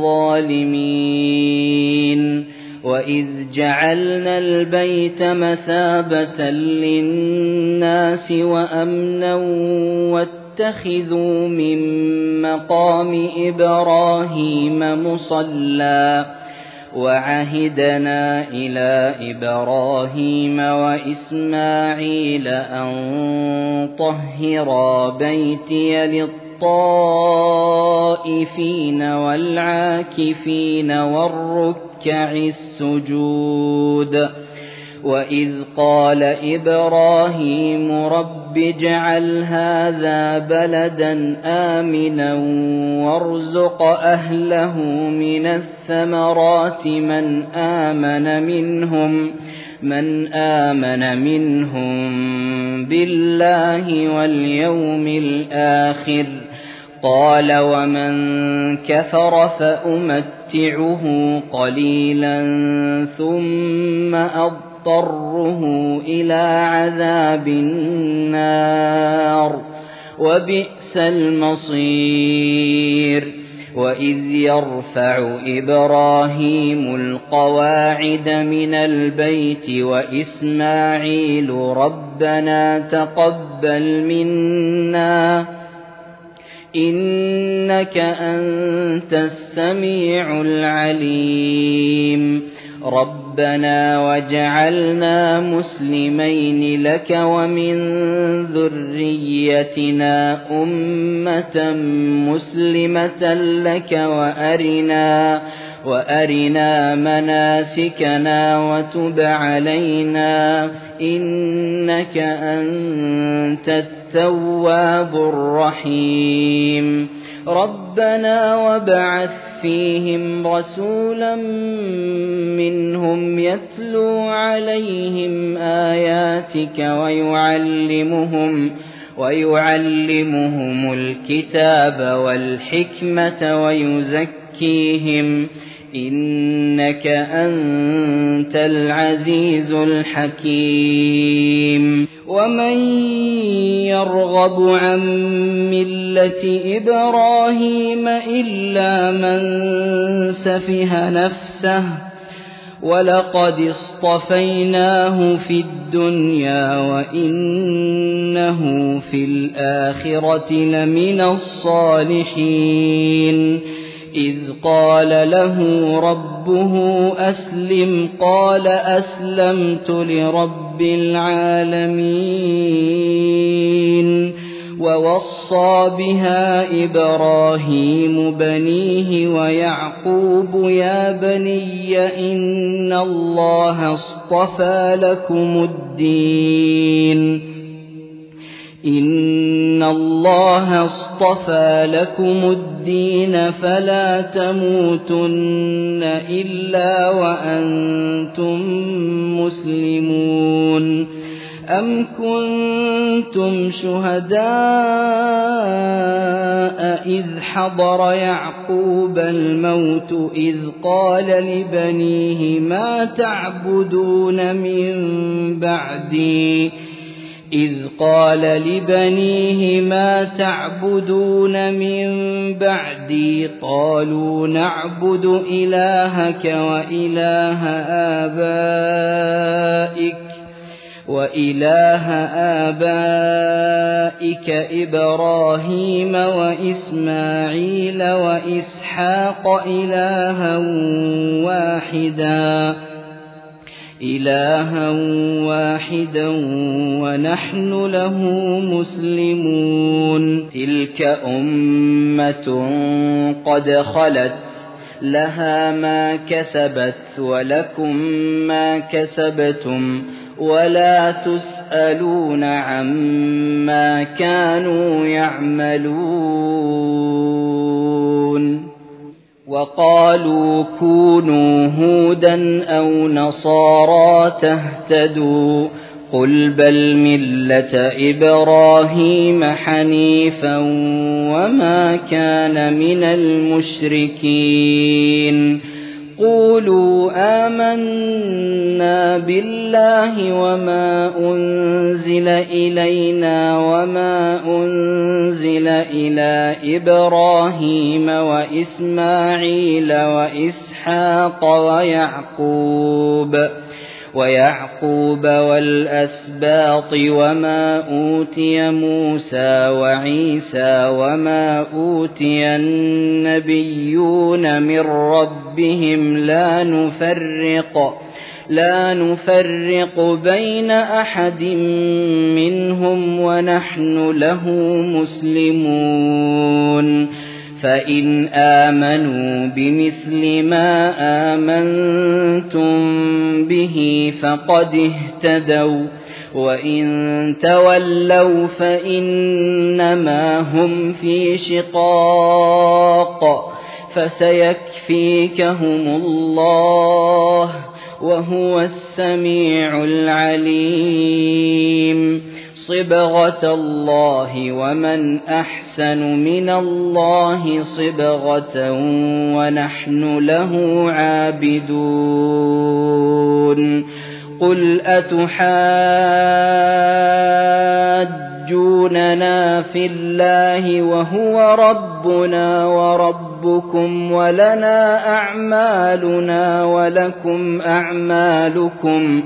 الظالمين وإذ جعلنا البيت مثابة للناس وأمنا واتخذوا من مقام إبراهيم مصلى وعهدنا إلى إبراهيم وإسماعيل أن طهرا بيتي للطائفين والعاكفين والركع السجود وإذ قال إبراهيم رب اجعل هذا بلدا آمنا وارزق أهله من الثمرات من آمن منهم من آمن منهم بالله واليوم الآخر قال ومن كفر فأمتعه قليلا ثم أضطره إلى عذاب النار وبئس المصير وإذ يرفع إبراهيم القواعد من البيت وإسماعيل ربنا تقبل منا إنك أنت السميع العليم ربنا وجعلنا مسلمين لك ومن ذريتنا أمة مسلمة لك وأرنا وأرنا مناسكنا وتب علينا إنك أنت التواب الرحيم ربنا وابعث فيهم رسولا منهم يتلو عليهم آياتك ويعلمهم ويعلمهم الكتاب والحكمة ويزكيهم إنك أنت العزيز الحكيم ومن يرغب عن ملة إبراهيم إلا من سفه نفسه ولقد اصطفيناه في الدنيا وإنه في الآخرة لمن الصالحين إذ قال له ربه أسلم قال أسلمت لرب العالمين ووصى بها إبراهيم بنيه ويعقوب يا بني إن الله اصطفى لكم الدين إن الله اصطفى لكم الدين فلا تموتن إلا وأنتم مسلمون أم كنتم شهداء إذ حضر يعقوب الموت إذ قال لبنيه ما تعبدون من بعدي إذ قال لبنيه ما تعبدون من بعدي قالوا نعبد إلهك وإله آبائك وإله آبائك إبراهيم وإسماعيل وإسحاق إلها واحدا إلها واحدا ونحن له مسلمون. تلك أمة قد خلت لها ما كسبت ولكم ما كسبتم ولا تسألون عما كانوا يعملون. وقالوا كونوا هودا أو نصارى تهتدوا قل بل ملة إبراهيم حنيفا وما كان من المشركين. قولوا آمنا بالله وما أنزل إلينا وما أنزل إلى إبراهيم وإسماعيل وإسحاق ويعقوب ويعقوب والأسباط وما أوتي موسى وعيسى وما أوتي النبيون من ربهم لا نفرق لا نفرق بين أحد منهم ونحن له مسلمون. فإن آمنوا بمثل ما آمنتم به فقد اهتدوا وإن تولوا فإنما هم في شقاق فسيكفيكهم الله وهو السميع العليم. صبغة الله ومن أحسن من الله صبغة ونحن له عابدون. قل أتحاجوننا في الله وهو ربنا وربكم ولنا أعمالنا ولكم أعمالكم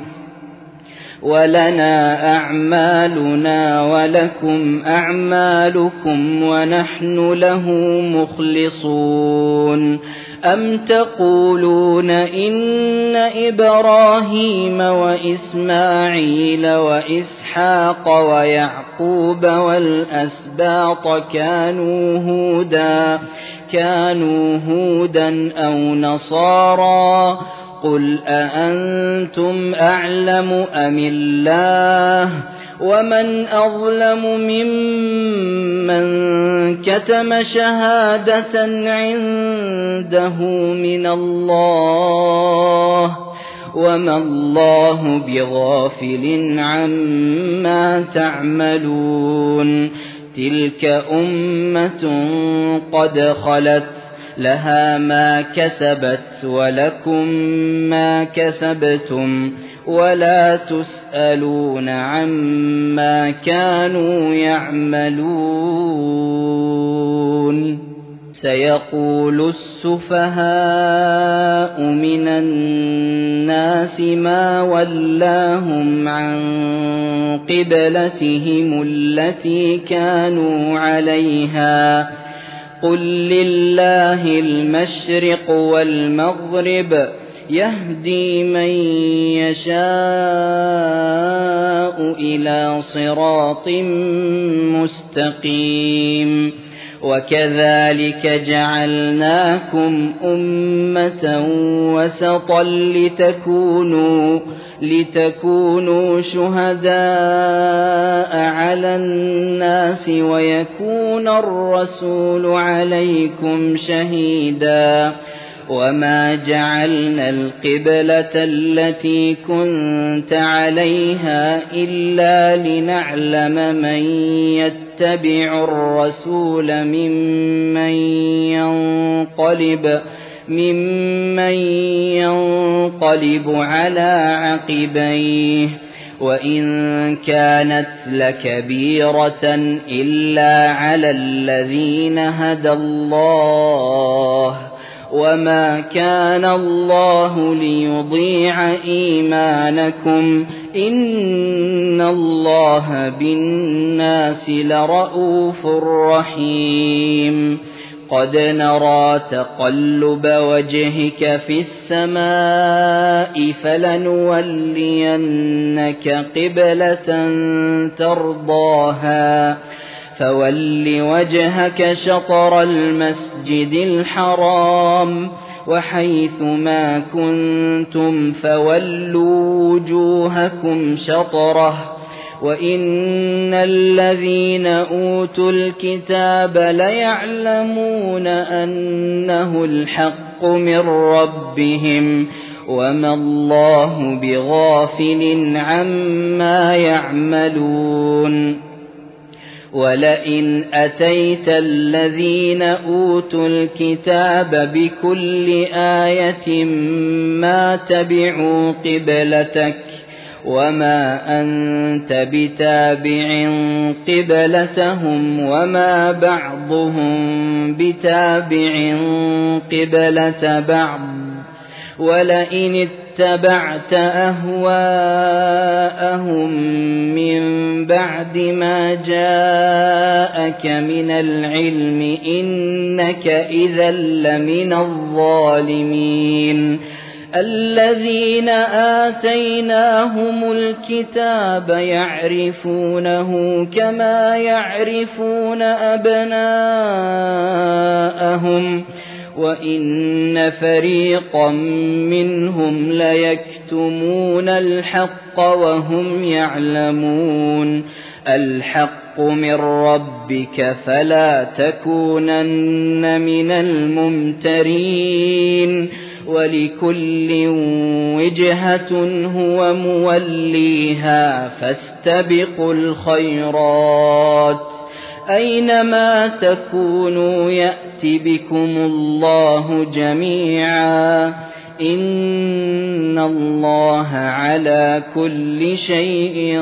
ولنا أعمالنا ولكم أعمالكم ونحن له مخلصون. أم تقولون إن إبراهيم وإسماعيل وإسحاق ويعقوب والأسباط كانوا هودا كانوا هودا أو نصارى قل أأنتم أعلم أم الله ومن أظلم ممن كتم شهادة عنده من الله وما الله بغافل عما تعملون. تلك أمة قد خلت لها ما كسبت ولكم ما كسبتم ولا تسألون عما كانوا يعملون. سيقول السفهاء من الناس ما ولاهم عن قبلتهم التي كانوا عليها قل لله المشرق والمغرب يهدي من يشاء إلى صراط مستقيم. وكذلك جعلناكم أمة وسطا لتكونوا لتكونوا شهداء على الناس ويكون الرسول عليكم شهيدا. وما جعلنا القبلة التي كنت عليها إلا لنعلم من يتبع الرسول ممن ينقلب ممن ينقلب على عقبيه وإن كانت لكبيرة إلا على الذين هدى الله وما كان الله ليضيع إيمانكم إن الله بالناس لرءوف رحيم قد نرى تقلب وجهك في السماء فلنولينك قبلة ترضاها فول وجهك شطر المسجد الحرام وحيث ما كنتم فولوا وجوهكم شطره وإن الذين أوتوا الكتاب ليعلمون أنه الحق من ربهم وما الله بغافل عما يعملون ولئن أتيت الذين أوتوا الكتاب بكل آية ما تبعوا قبلتك وما أنت بتابع قبلتهم وما بعضهم بتابع قبلة بعض ولئن اتبعت أهواءهم من بعد ما جاءك من العلم إنك إذا لمن الظالمين الذين آتيناهم الكتاب يعرفونه كما يعرفون أبناءهم وإن فريقا منهم ليكتمون الحق وهم يعلمون الحق من ربك فلا تكونن من الممترين ولكل وجهة هو موليها فاستبقوا الخيرات أينما تكونوا يأت بكم الله جميعا إن الله على كل شيء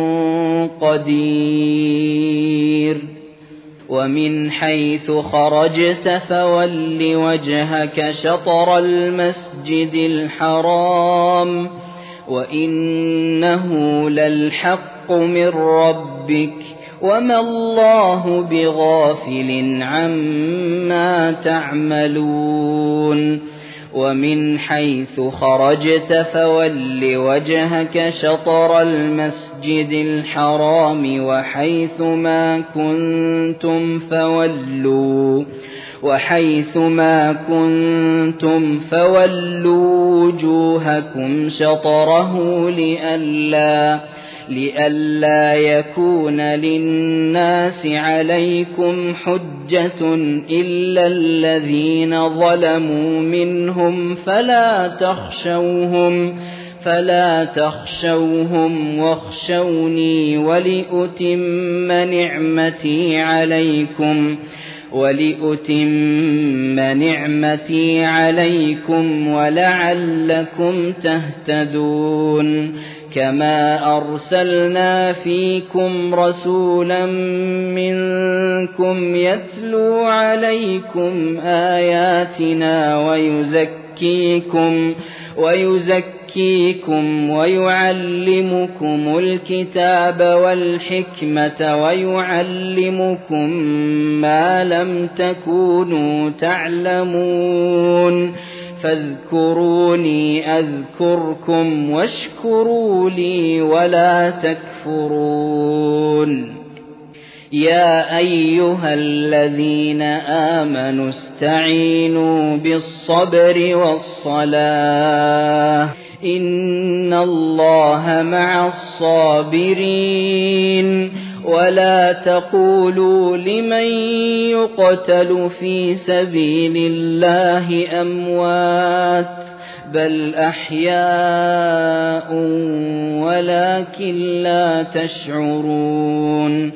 قدير ومن حيث خرجت فول وجهك شطر المسجد الحرام وإنه للحق من ربك وما الله بغافل عما تعملون ومن حيث خرجت فول وجهك شطر المسجد الحرام وحيث ما كنتم فولوا وحيث ما كنتم فولوا وجوهكم شطره لئلا لئلا يكون للناس عليكم حجة إلا الذين ظلموا منهم فلا تخشوهم فلا تخشوهم واخشوني ولأتم نعمتي عليكم ولأتم نعمتي عليكم ولعلكم تهتدون كما أرسلنا فيكم رسولا منكم يتلو عليكم آياتنا ويزكيكم ويزكيكم ويعلمكم الكتاب والحكمة ويعلمكم ما لم تكونوا تعلمون فاذكروني أذكركم واشكروا لي ولا تكفرون يا أيها الذين آمنوا استعينوا بالصبر والصلاة إن الله مع الصابرين ولا تقولوا لمن يقتل في سبيل الله أموات بل أحياء ولكن لا تشعرون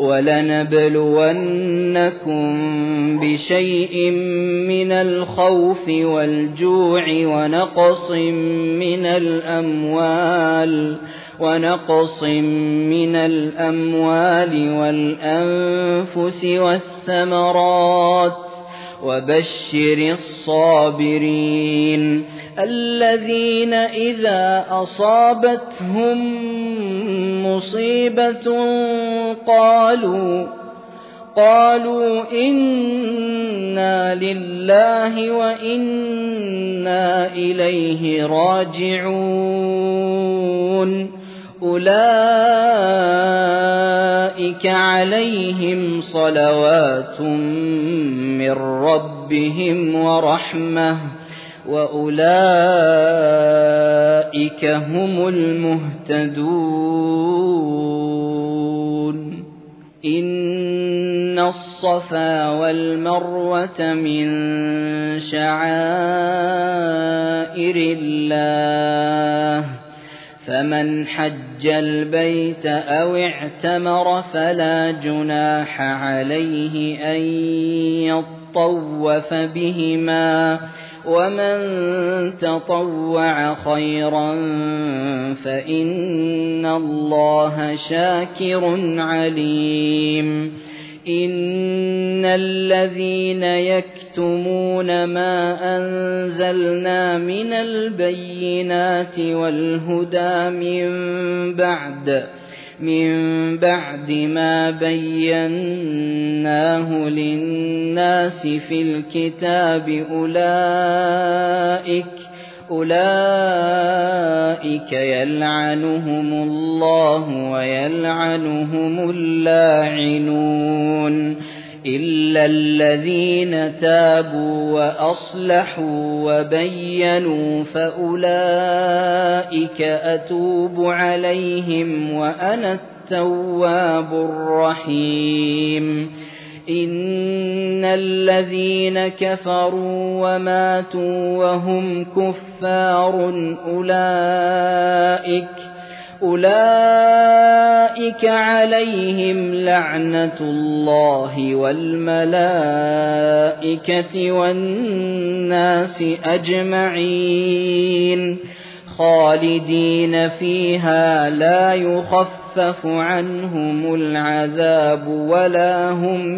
ولنبلونكم بشيء من الخوف والجوع ونقص من الأموال ونقص من الأموال والأنفس والثمرات وبشر الصابرين الذين إذا أصابتهم مصيبة قالوا قالوا إنا لله وإنا إليه راجعون أولئك عليهم صلوات من ربهم ورحمة وأولئك هم المهتدون إن الصفا والمروة من شعائر الله فمن حج البيت أو اعتمر فلا جناح عليه أن يطوف بهما ومن تطوع خيرا فإن الله شاكر عليم إن الذين يكتمون ما أنزلنا من البينات والهدى من بعد من بعد ما بيناه للناس في الكتاب أولئك أولئك يلعنهم الله ويلعنهم اللاعنون إلا الذين تابوا وأصلحوا وبينوا فأولئك أتوب عليهم وأنا التواب الرحيم إن الذين كفروا وماتوا وهم كفار أولئك أولئك عليهم لعنة الله والملائكة والناس أجمعين خالدين فيها لا يخفف عنهم العذاب ولا هم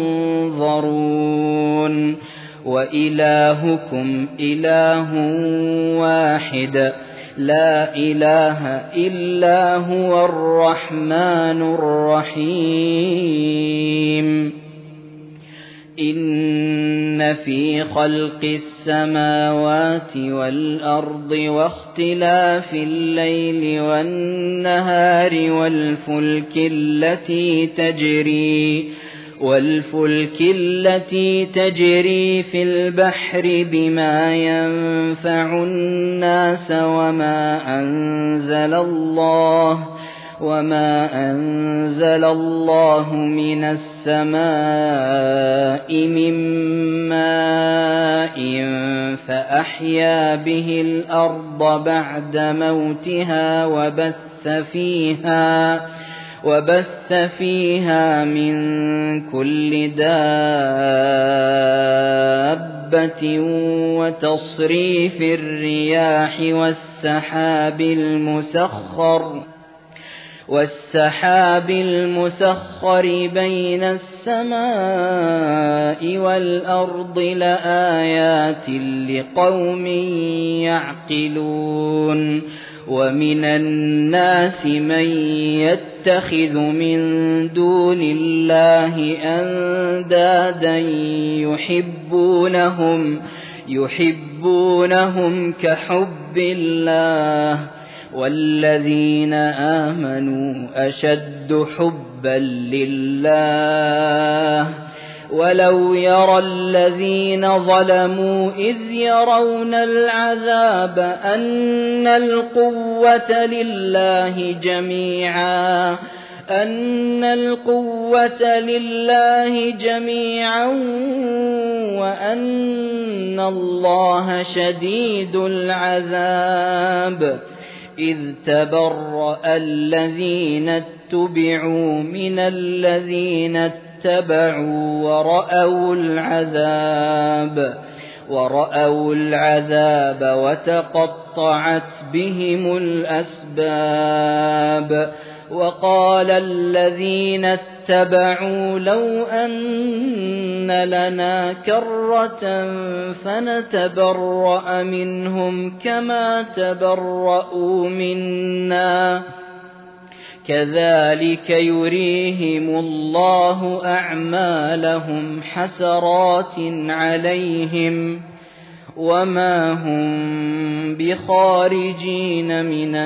ينظرون وإلهكم إله واحد لا إله إلا هو الرحمن الرحيم إن في خلق السماوات والأرض واختلاف الليل والنهار والفلك التي تجري والفلك التي تجري في البحر بما ينفع الناس وما أنزل الله وما أنزل الله من السماء من ماء فأحيا به الأرض بعد موتها وبث فيها وبث فيها من كل دابة وتصريف الرياح والسحاب المسخر والسحاب المسخر بين السماء والأرض لآيات لقوم يعقلون ومن الناس من يتخذ من دون الله أندادا يحبونهم يحبونهم كحب الله والذين آمنوا أشد حبا لله ولو يرى الذين ظلموا إذ يرون العذاب أن القوة لله جميعا أن القوة لله جميعا وأن الله شديد العذاب إذ تبرأ الذين اتبعوا من الذين اتبعوا ورأوا العذاب ورأوا العذاب وتقطعت بهم الأسباب وقال الذين اتبعوا اتَّبَعُوا لَوْ أَنَّ لَنَا كَرَّةً فَنَتَبَرَّأَ مِنْهُمْ كَمَا تَبَرَّؤُوا مِنَّا كَذَلِكَ يُرِيهِمُ اللَّهُ أَعْمَالَهُمْ حَسَرَاتٍ عَلَيْهِمْ وَمَا هُمْ بِخَارِجِينَ مِنَ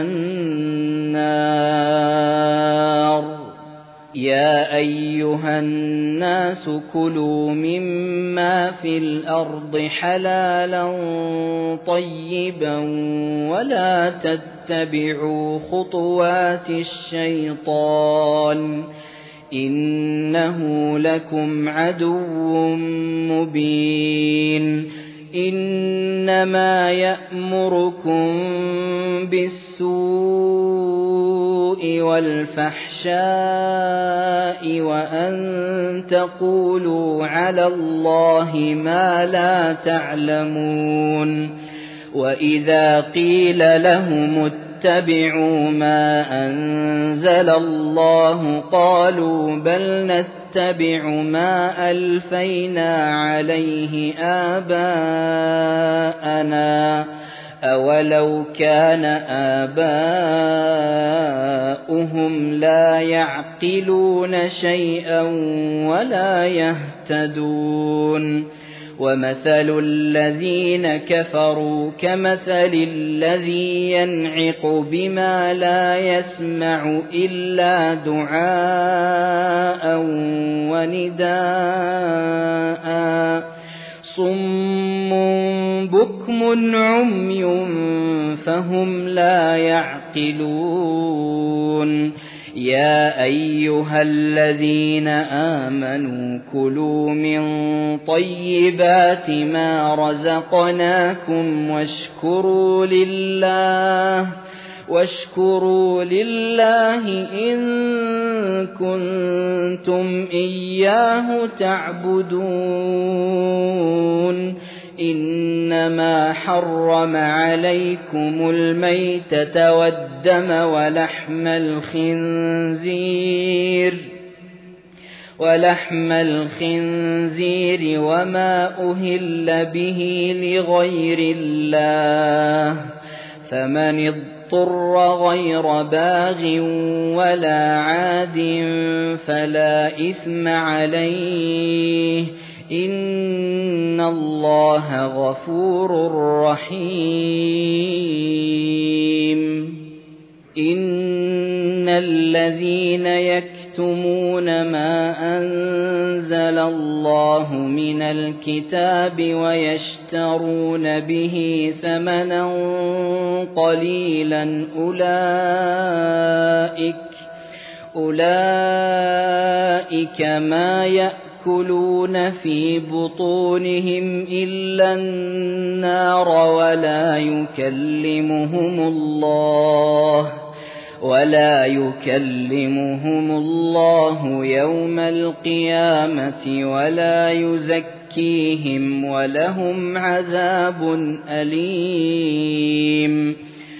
النَّارِ يَا أَيُّهَا النَّاسُ كُلُوا مِمَّا فِي الْأَرْضِ حَلَالًا طَيِّبًا وَلَا تَتَّبِعُوا خُطُوَاتِ الشَّيْطَانِ إِنَّهُ لَكُمْ عَدُوٌّ مُّبِينٌ إِنَّمَا يَأْمُرُكُم بِالسُّوءِ وَالْفَحْشَاءِ وَأَن تَقُولُوا عَلَى اللَّهِ مَا لَا تَعْلَمُونَ وَإِذَا قِيلَ لَهُمُ اتَّبِعُوا مَا أَنزَلَ اللَّهُ قَالُوا بَلْ نَتَّبِعُ مَا أَلْفَيْنَا عَلَيْهِ آبَاءَنَا أَوَلَوْ كَانَ آبَاؤُهُمْ لَا يَعْقِلُونَ شَيْئًا وَلَا يَهْتَدُونَ وَمَثَلُ الَّذِينَ كَفَرُوا كَمَثَلِ الَّذِي يَنْعِقُ بِمَا لَا يَسْمَعُ إِلَّا دُعَاءً وَنِدَاءً صُمٌّ بُكْمٌ عُمْيٌ فَهُمْ لَا يَعْقِلُونَ يَا أَيُّهَا الَّذِينَ آمَنُوا كُلُوا مِن طَيِّبَاتِ مَا رَزَقْنَاكُمْ وَاشْكُرُوا لِلَّهِ وَاشْكُرُوا لِلَّهِ إِن كُنتُمْ إِيَّاهُ تَعْبُدُونَ إِنَّمَا حَرَّمَ عَلَيْكُمُ الْمَيْتَةَ وَالدَّمَ وَلَحْمَ الْخِنزِيرِ وَلَحْمَ الْخِنزِيرِ وَمَا أُهِلَّ بِهِ لِغَيْرِ اللَّهِ فَمَنِ اضْطُرَّ غَيْرَ بَاغٍ وَلَا عَادٍ فَلَا إِثْمَ عَلَيْهِ إِنَّ اللَّهَ غَفُورٌ رَّحِيمٌ إِنَّ الَّذِينَ يَكْتُمُونَ مَا أَنزَلَ اللَّهُ مِنَ الْكِتَابِ وَيَشْتَرُونَ بِهِ ثَمَنًا قَلِيلًا أُولَئِكَ أُولَئِكَ مَا يَأْكُلُونَ فِي بُطُونِهِمْ إِلَّا النَّارَ وَلَا يُكَلِّمُهُمُ اللَّهُ وَلَا يُكَلِّمُهُمُ اللَّهُ يَوْمَ الْقِيَامَةِ وَلَا يُزَكِّيهِمْ وَلَهُمْ عَذَابٌ أَلِيمٌ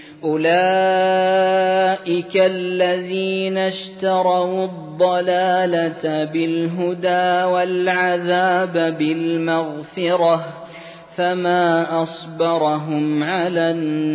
أُولَئِكَ الَّذِينَ اشْتَرَوُا الضَّلَالَةَ بِالْهُدَى وَالْعَذَابَ بِالْمَغْفِرَةِ فَمَا أَصْبَرَهُمْ عَلَى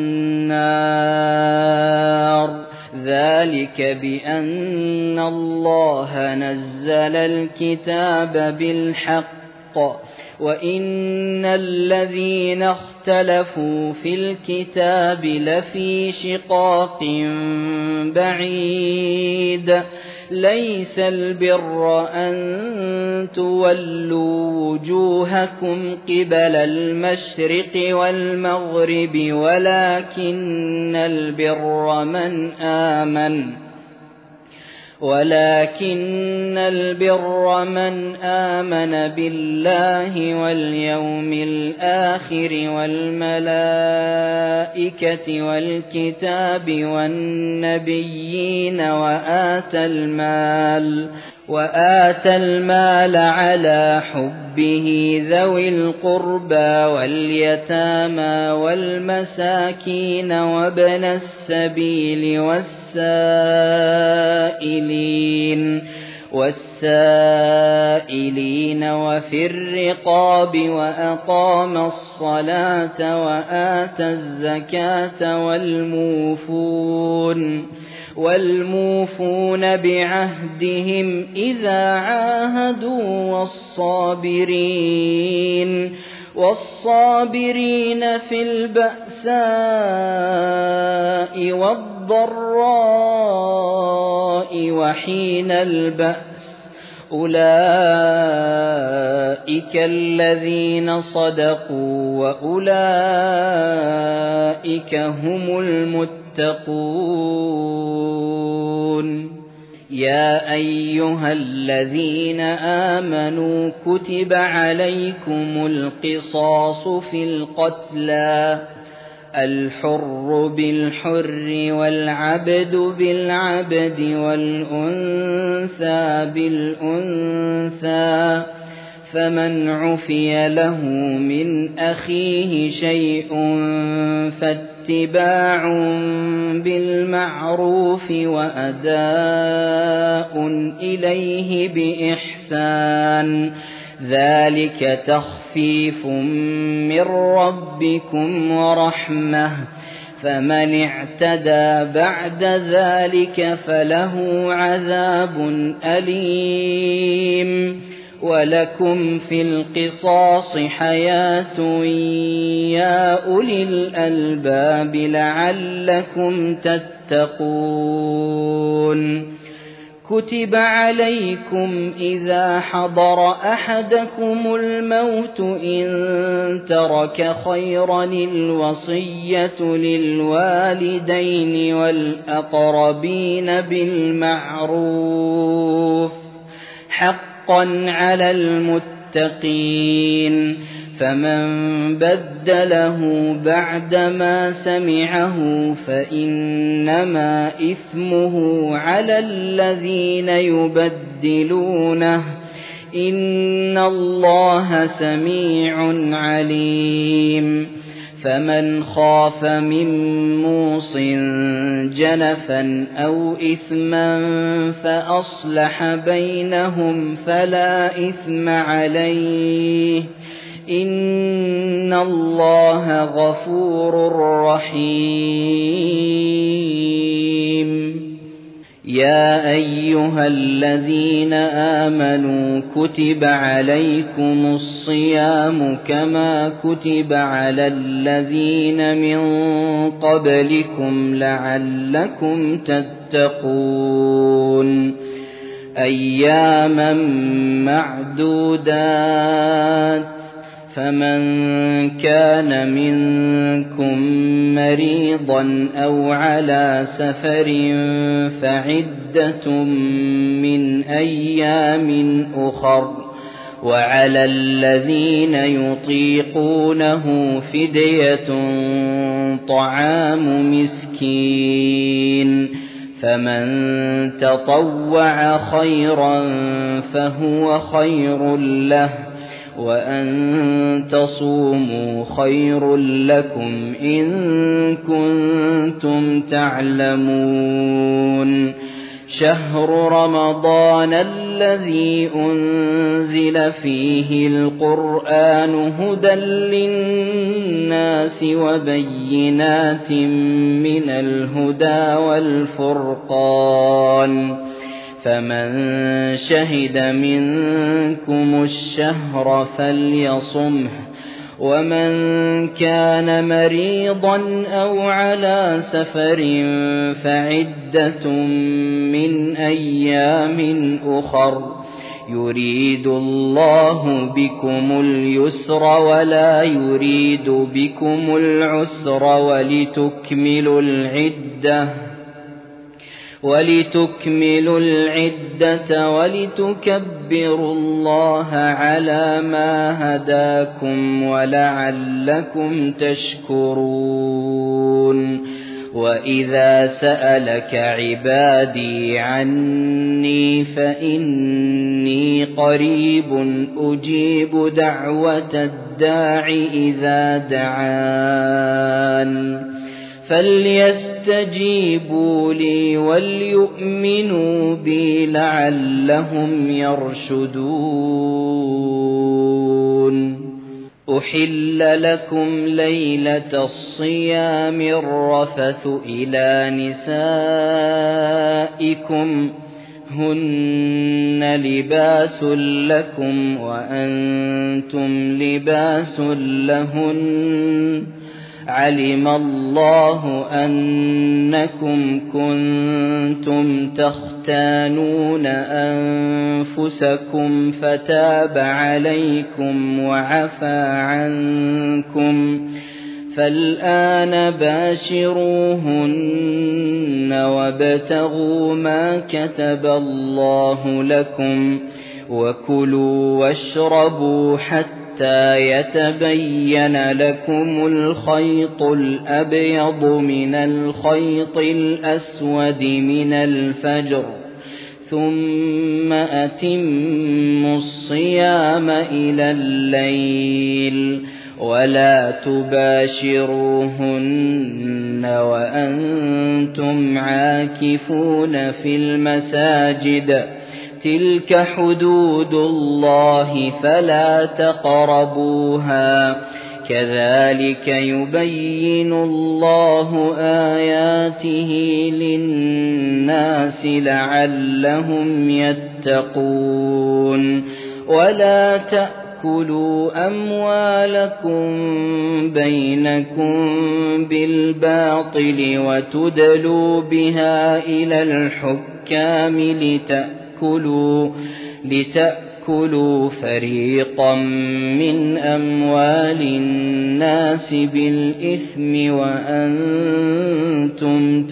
النَّارِ ذَلِكَ بِأَنَّ اللَّهَ نَزَّلَ الْكِتَابَ بِالْحَقِّ وَإِنَّ الَّذِينَ اخْتَلَفُوا فِي الْكِتَابِ لَفِي شِقَاقٍ بَعِيدٍ لَيْسَ الْبِرَّ أَن تُوَلُّوا وُجُوهَكُمْ قِبَلَ الْمَشْرِقِ وَالْمَغْرِبِ وَلَكِنَّ الْبِرَّ مَنْ آمَنَ ولكن البر من آمن بالله واليوم الآخر والملائكة والكتاب والنبيين وآتى المال وآتى المال على حبه ذوي القربى واليتامى والمساكين وابن السبيل والسائلين والسائلين وفي الرقاب وأقام الصلاة وآتى الزكاة والموفون والموفون بعهدهم إذا عاهدوا والصابرين والصابرين في البأساء والضراء وحين البأس أولئك الذين صدقوا وأولئك هم المتقون. يا أيها الذين آمنوا كتب عليكم القصاص في القتلى الحر بالحر والعبد بالعبد والأنثى بالأنثى فمن عفي له من أخيه شيء فاتباع بالمعروف وأداء إليه بإحسان ذلك تخفيف من ربكم ورحمة فمن اعتدى بعد ذلك فله عذاب أليم ولكم في القصاص حياة يا أولي الألباب لعلكم تتقون. كتب عليكم إذا حضر أحدكم الموت إن ترك خيرا الوصية للوالدين والأقربين بالمعروف حقا على المتقين فمن بدله بعدما سمعه فإنما إثمه على الذين يبدلونه إن الله سميع عليم. فمن خاف من موص جنفا أو إثما فأصلح بينهم فلا إثم عليه إن الله غفور رحيم. يا أيها الذين آمنوا كتب عليكم الصيام كما كتب على الذين من قبلكم لعلكم تتقون أياما معدودات فمن كان منكم مريضا أو على سفر فعدة من أيام أخر وعلى الذين يطيقونه فدية طعام مسكين فمن تطوع خيرا فهو خير له وأن تصوموا خير لكم إن كنتم تعلمون. شهر رمضان الذي أنزل فيه القرآن هدى للناس وبينات من الهدى والفرقان فمن شهد منكم الشهر فليصمه ومن كان مريضا أو على سفر فعدة من أيام أخر يريد الله بكم اليسر ولا يريد بكم العسر ولتكملوا العدة ولتكملوا العدة ولتكبروا الله على ما هداكم ولعلكم تشكرون. وإذا سألك عبادي عني فإني قريب أجيب دعوة الداع إذا دعان فليستجيبوا لي وليؤمنوا بي لعلهم يرشدون أحل لكم ليلة الصيام الرفث إلى نسائكم هن لباس لكم وأنتم لباس لهن علم الله أنكم كنتم تختانون أنفسكم فتاب عليكم وعفى عنكم فالآن باشروهن وابتغوا ما كتب الله لكم وكلوا واشربوا حتى حتى يتبين لكم الخيط الأبيض من الخيط الأسود من الفجر ثم أتموا الصيام إلى الليل ولا تباشروهن وأنتم عاكفون في المساجد تلك حدود الله فلا تقربوها كذلك يبين الله آياته للناس لعلهم يتقون ولا تأكلوا أموالكم بينكم بالباطل وتدلوا بها إلى الحكام لتأكلوا لتأكلوا فريقا من أموال الناس بالإثم وأنتم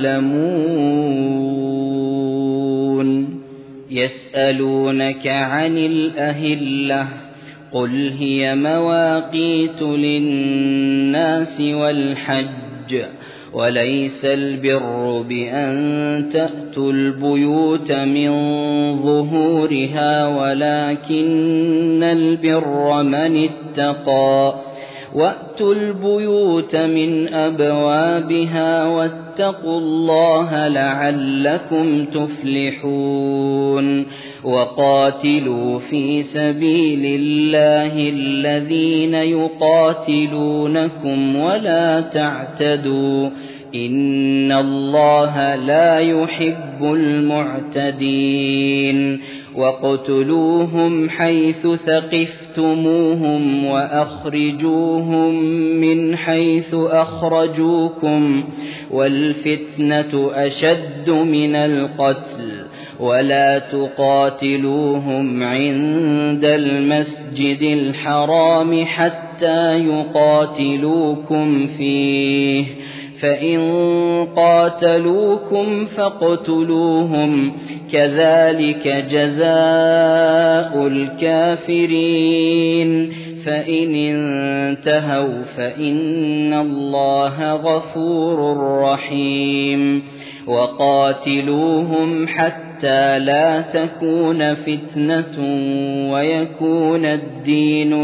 تعلمون يسألونك عن الأهلة قل هي مواقيت للناس والحج وليس البر بأن تأتوا البيوت من ظهورها ولكن البر من اتقى وأتوا البيوت من أبوابها واتقوا الله لعلكم تفلحون وقاتلوا في سبيل الله الذين يقاتلونكم ولا تعتدوا إن الله لا يحب المعتدين واقتلوهم حيث ثقفتموهم وأخرجوهم من حيث أخرجوكم والفتنة أشد من القتل ولا تقاتلوهم عند المسجد الحرام حتى يقاتلوكم فيه فإن قاتلوكم فاقتلوهم كذلك جزاء الكافرين فإن انتهوا فإن الله غفور رحيم وقاتلوهم حتى لا تكون فتنة ويكون الدين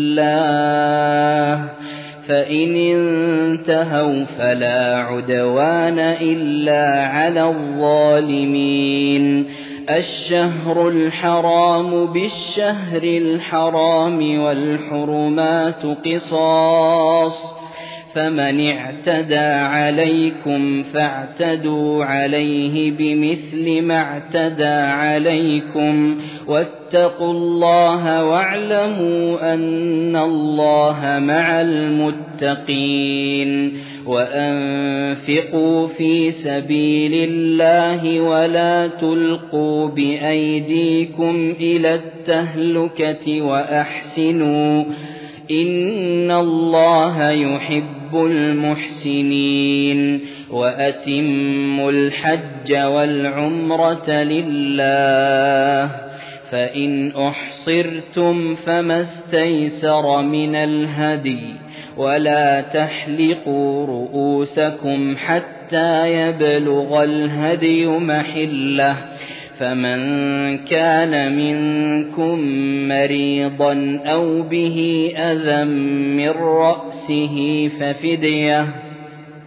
لله فإن انتهوا فلا عدوان إلا على الظالمين الشهر الحرام بالشهر الحرام والحرمات قصاص فمن اعتدى عليكم فاعتدوا عليه بمثل ما اعتدى عليكم واتقوا الله واعلموا أن الله مع المتقين وأنفقوا في سبيل الله ولا تلقوا بأيديكم إلى التهلكة وأحسنوا إن الله يحب المحسنين وأتموا الحج والعمرة لله فإن أحصرتم فما استيسر من الهدي ولا تحلقوا رؤوسكم حتى يبلغ الهدي محله فمن كان منكم مريضا أو به أذى من رأسه ففدية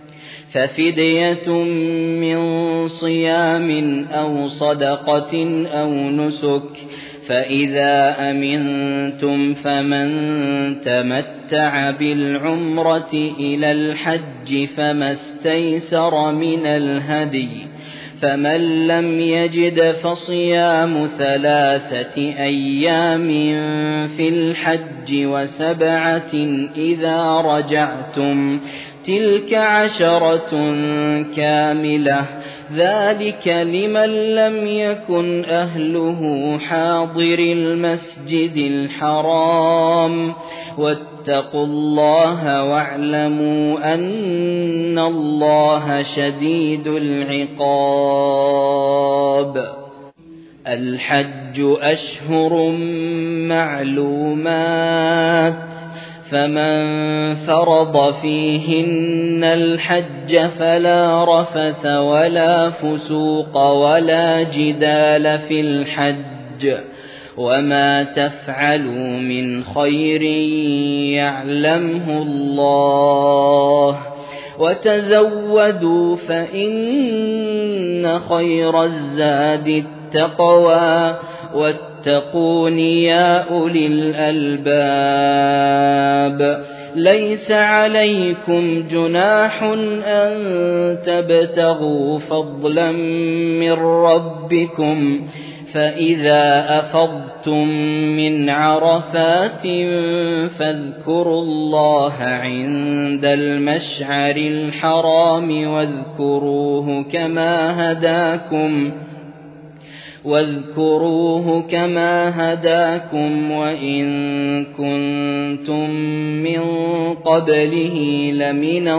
ففدية من صيام أو صدقة أو نسك فإذا أمنتم فمن تمتع بالعمرة إلى الحج فما استيسر من الهدي فمن لم يجد فصيام ثلاثة أيام في الحج وسبعة إذا رجعتم تلك عشرة كاملة ذلك لمن لم يكن أهله حاضر المسجد الحرام واتقوا الله واعلموا أن الله شديد العقاب. الحج أشهر معلومات فمن فرض فيهن الحج فلا رفث ولا فسوق ولا جدال في الحج وما تفعلوا من خير يعلمه الله وتزودوا فإن خير الزاد التقوى واتقون يا أولي الألباب. ليس عليكم جناح أن تبتغوا فضلا من ربكم فإذا أفضتم من عرفات فاذكروا الله عند المشعر الحرام واذكروه كما هداكم واذكروه كما هداكم وإن كنتم من قبله لمن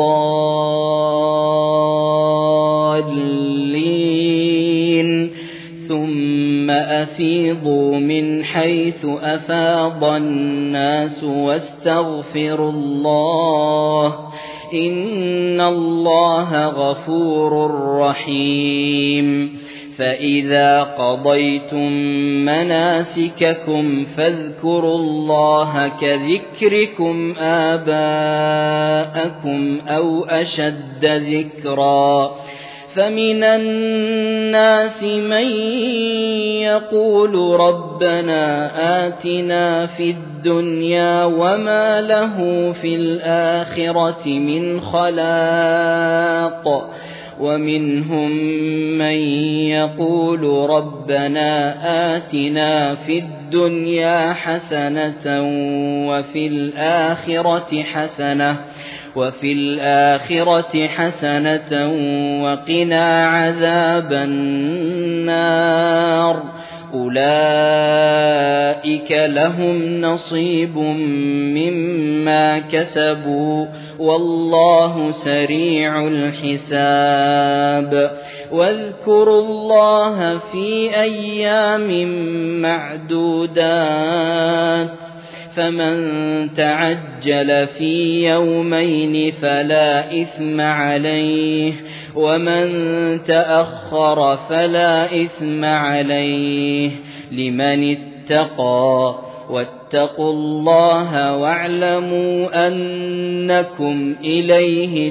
الضالين ثم أفيضوا من حيث أفاض الناس واستغفروا الله إن الله غفور رحيم. فإذا قضيتم مناسككم فاذكروا الله كذكركم آباءكم أو أشد ذكرا فمن الناس من يقول ربنا آتنا في الدنيا وما له في الآخرة من خلاق ومنهم من يقول ربنا آتنا في الدنيا حسنة وفي الآخرة حسنة وفي الآخرة حسنة وقنا عذاب النار أولئك لهم نصيب مما كسبوا والله سريع الحساب. واذكروا الله في أيام معدودات فمن تعجل في يومين فلا إثم عليه ومن تأخر فلا إثم عليه لمن اتقى واتقوا الله واعلموا أنكم إليه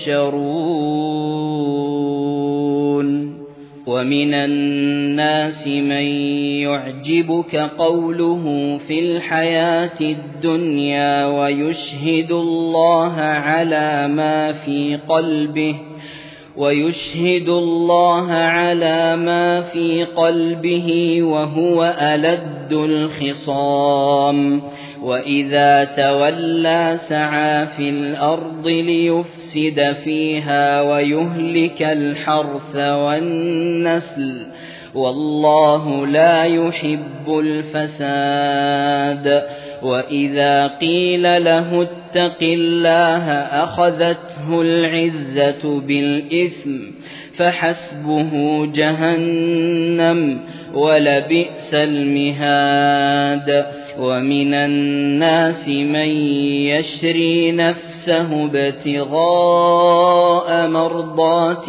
تحشرون. ومن الناس من يعجبك قوله في الحياة الدنيا ويشهد الله على ما في قلبه ويشهد الله على ما في قلبه وهو ألد الخصام وإذا تولى سعى في الأرض ليفسد فيها ويهلك الحرث والنسل والله لا يحب الفساد. وإذا قيل له اتق الله أخذته العزة بالإثم فحسبه جهنم ولبئس المهاد. ومن الناس من يشري نفسه ابتغاء مرضات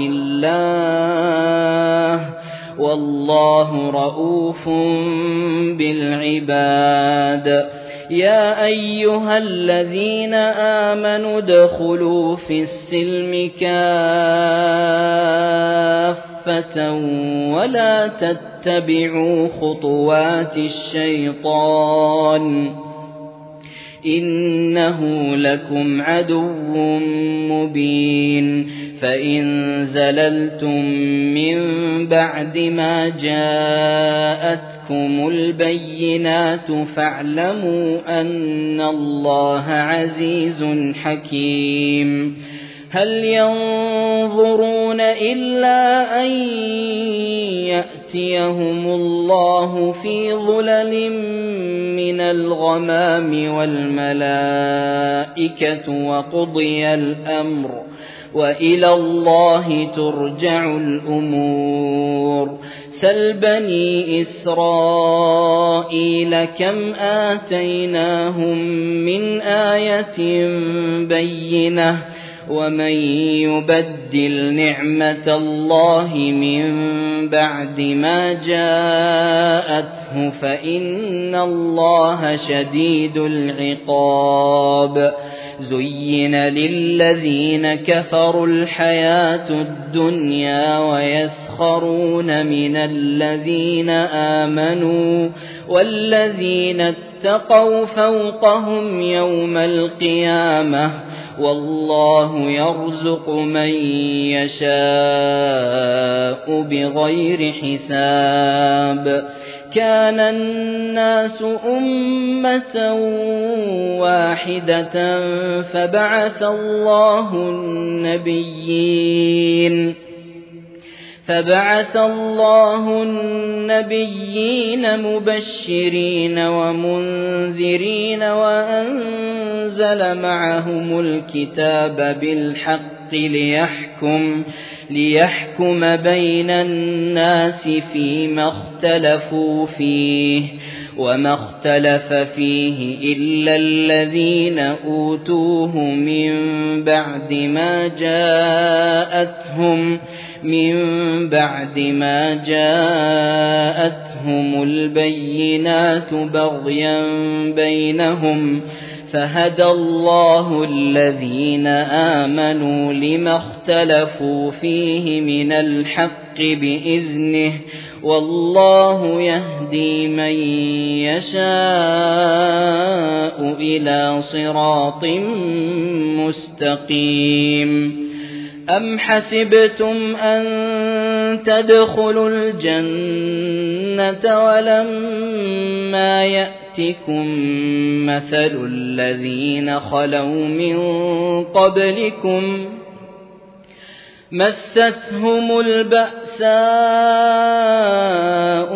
الله والله رؤوف بالعباد. يا أيها الذين آمنوا ادخلوا في السلم كافة ولا تتبعوا خطوات الشيطان إنه لكم عدو مبين فإن زللتم من بعد ما جاءتكم البينات فاعلموا أن الله عزيز حكيم هل ينظرون إلا أن يأتيهم الله في ظلل من الغمام والملائكة وقضي الأمر وإلى الله ترجع الأمور سل بني إسرائيل كم آتيناهم من آية بينة ومن يبدل نعمة الله من بعد ما جاءته فإن الله شديد العقاب زين للذين كفروا الحياة الدنيا ويسخرون من الذين آمنوا والذين اتقوا فوقهم يوم القيامة والله يرزق من يشاء بغير حساب كان الناس أمة واحدة فبعث الله النبيين فبعث الله النبيين مبشرين ومنذرين وأنزل معهم الكتاب بالحق ليحكم ليحكم بين الناس فيما اختلفوا فيه وما اختلف فيه إلا الذين أوتوه من بعد ما جاءتهم من بعد ما جاءتهم البينات بغيا بينهم فهدى الله الذين آمنوا لما اختلفوا فيه من الحق بإذنه والله يهدي من يشاء إلى صراط مستقيم أم حسبتم أن تدخلوا الجنة ولما يأتكم مثل الذين خلوا من قبلكم مستهم البأساء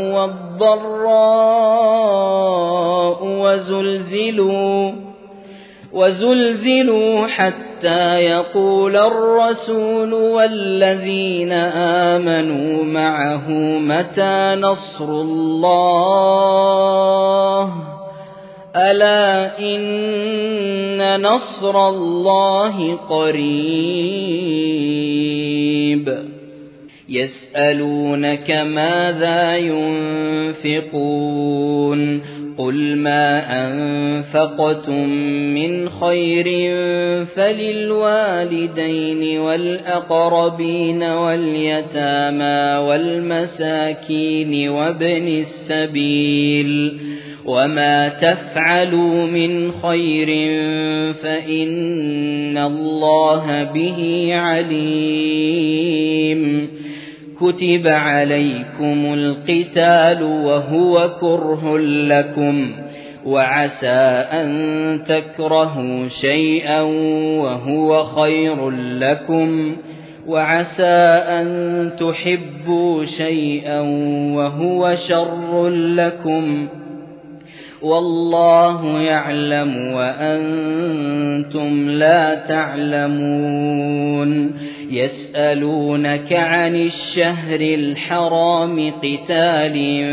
والضراء وزلزلوا وزلزلوا حتى يقول الرسول والذين آمنوا معه متى نصر الله ألا إن نصر الله قريب يسألونك ماذا ينفقون قل ما أنفقتم من خير فللوالدين والأقربين واليتامى والمساكين وابن السبيل وما تفعلوا من خير فإن الله به عليم كتب عليكم القتال وهو كره لكم وعسى أن تكرهوا شيئا وهو خير لكم وعسى أن تحبوا شيئا وهو شر لكم والله يعلم وأنتم لا تعلمون يسألونك عن الشهر الحرام قتال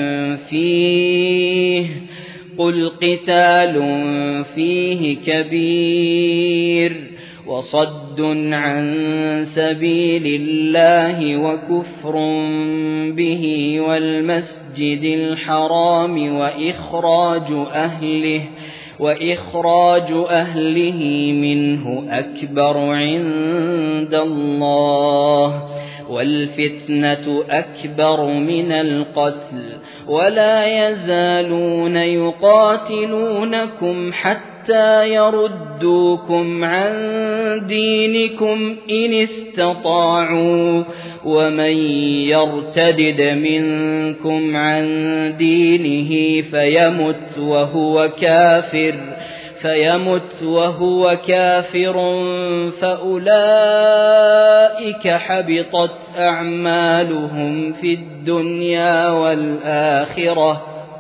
فيه قل قتال فيه كبير وصد عن سبيل الله وكفر به والمسجد الحرام وإخراج أهله وإخراج أهله منه أكبر عند الله، والفتنة أكبر من القتل، ولا يزالون يقاتلونكم حتى يردوكم عن دينكم إن استطاعوا، ومن يرتدد منكم عن دينه فيمت وهو كافر فيمت وهو كافر فأولئك حبطت أعمالهم في الدنيا والآخرة،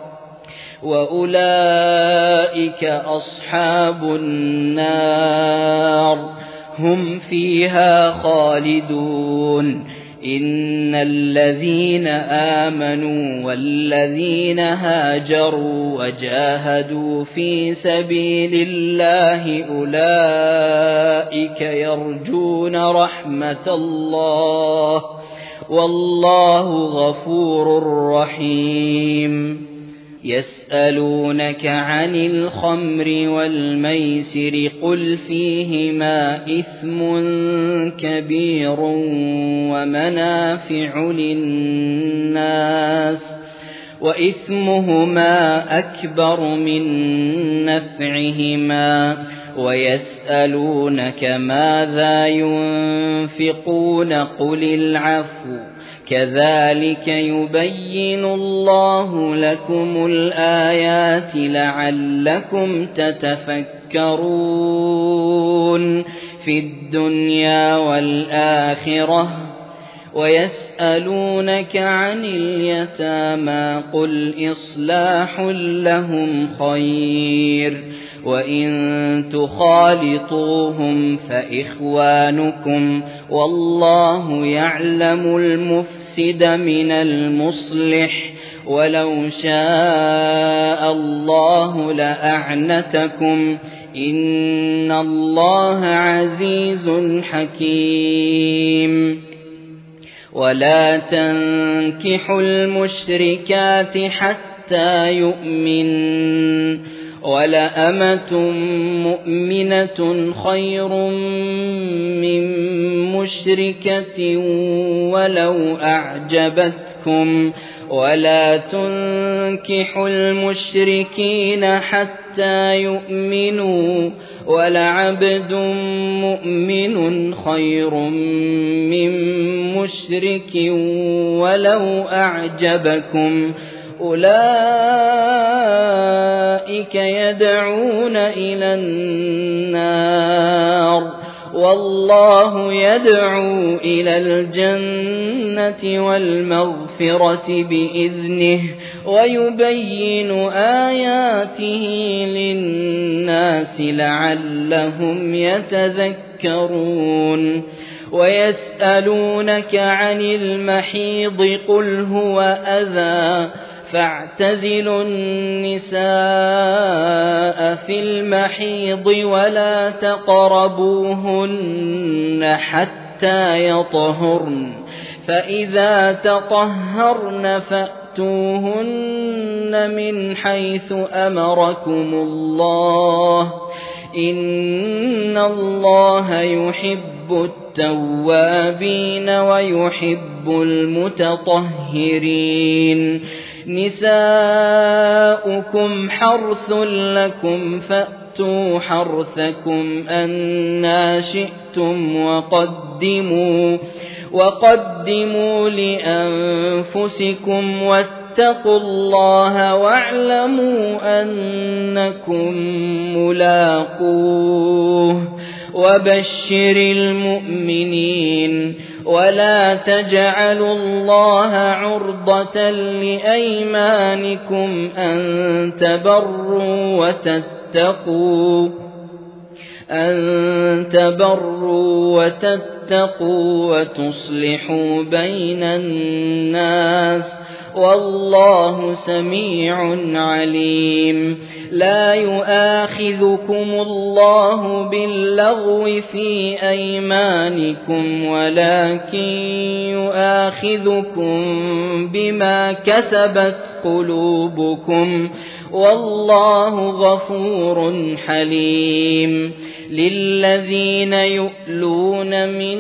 وأولئك أصحاب النار هم فيها خالدون. إن الذين آمنوا والذين هاجروا وجاهدوا في سبيل الله أولئك يرجون رحمة الله، والله غفور رحيم. يسألونك عن الخمر والميسر قل فيهما إثم كبير ومنافع للناس، وإثمهما أكبر من نفعهما، ويسألونك ماذا ينفقون قل العفو، كذلك يبين الله لكم الآيات لعلكم تتفكرون في الدنيا والآخرة. ويسألونك عن اليتامى قل إصلاح لهم خير، وإن تخالطوهم فإخوانكم، والله يعلم المفسد من المصلح، ولو شاء الله لأعنتكم، إن الله عزيز حكيم. ولا تنكحوا المشركات حتى يؤمنوا، ولأمة مؤمنة خير من مشركة ولو أعجبتكم، ولا تنكحوا المشركين حتى يؤمنوا، ولعبد مؤمن خير من مشرك ولو أعجبكم، أولئك يدعون إلى النار، والله يدعو إلى الجنة والمغفرة بإذنه، ويبين آياته للناس لعلهم يتذكرون. ويسألونك عن المحيض قل هو أذى فاعتزلوا النساء في المحيض ولا تقربوهن حتى يطهرن، فإذا تطهرن فأتوهن من حيث أمركم الله، إن الله يحب التوابين ويحب المتطهرين. نساؤكم حرث لكم فأتوا حرثكم أنى شئتم، وقدموا وقدموا لأنفسكم واتقوا الله واعلموا أنكم ملاقوه، وبشر المؤمنين. ولا تجعلوا الله عرضة لأيمانكم أن تبروا وتتقوا أن تبروا وتتقوا وتصلحوا بين الناس، والله سميع عليم. لا يؤاخذكم الله باللغو في أيمانكم ولكن يؤاخذكم بما كسبت قلوبكم والله غفور حليم للذين يؤلون من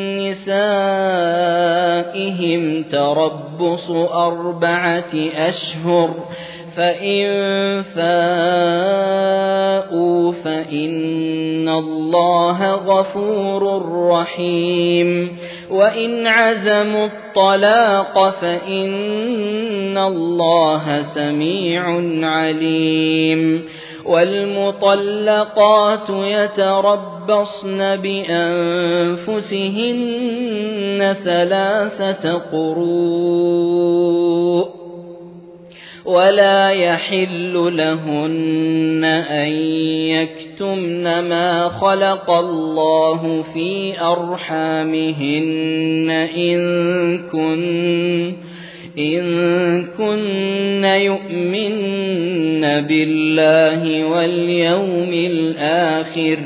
نسائهم تربص أربعة أشهر فإن فاءوا فإن الله غفور رحيم وإن عزموا الطلاق فإن الله سميع عليم والمطلقات يتربصن بأنفسهن ثلاثة قروء ولا يحل لهن أن يكتمن ما خلق الله في أرحامهن إن كن إن كن يؤمن بالله واليوم الآخر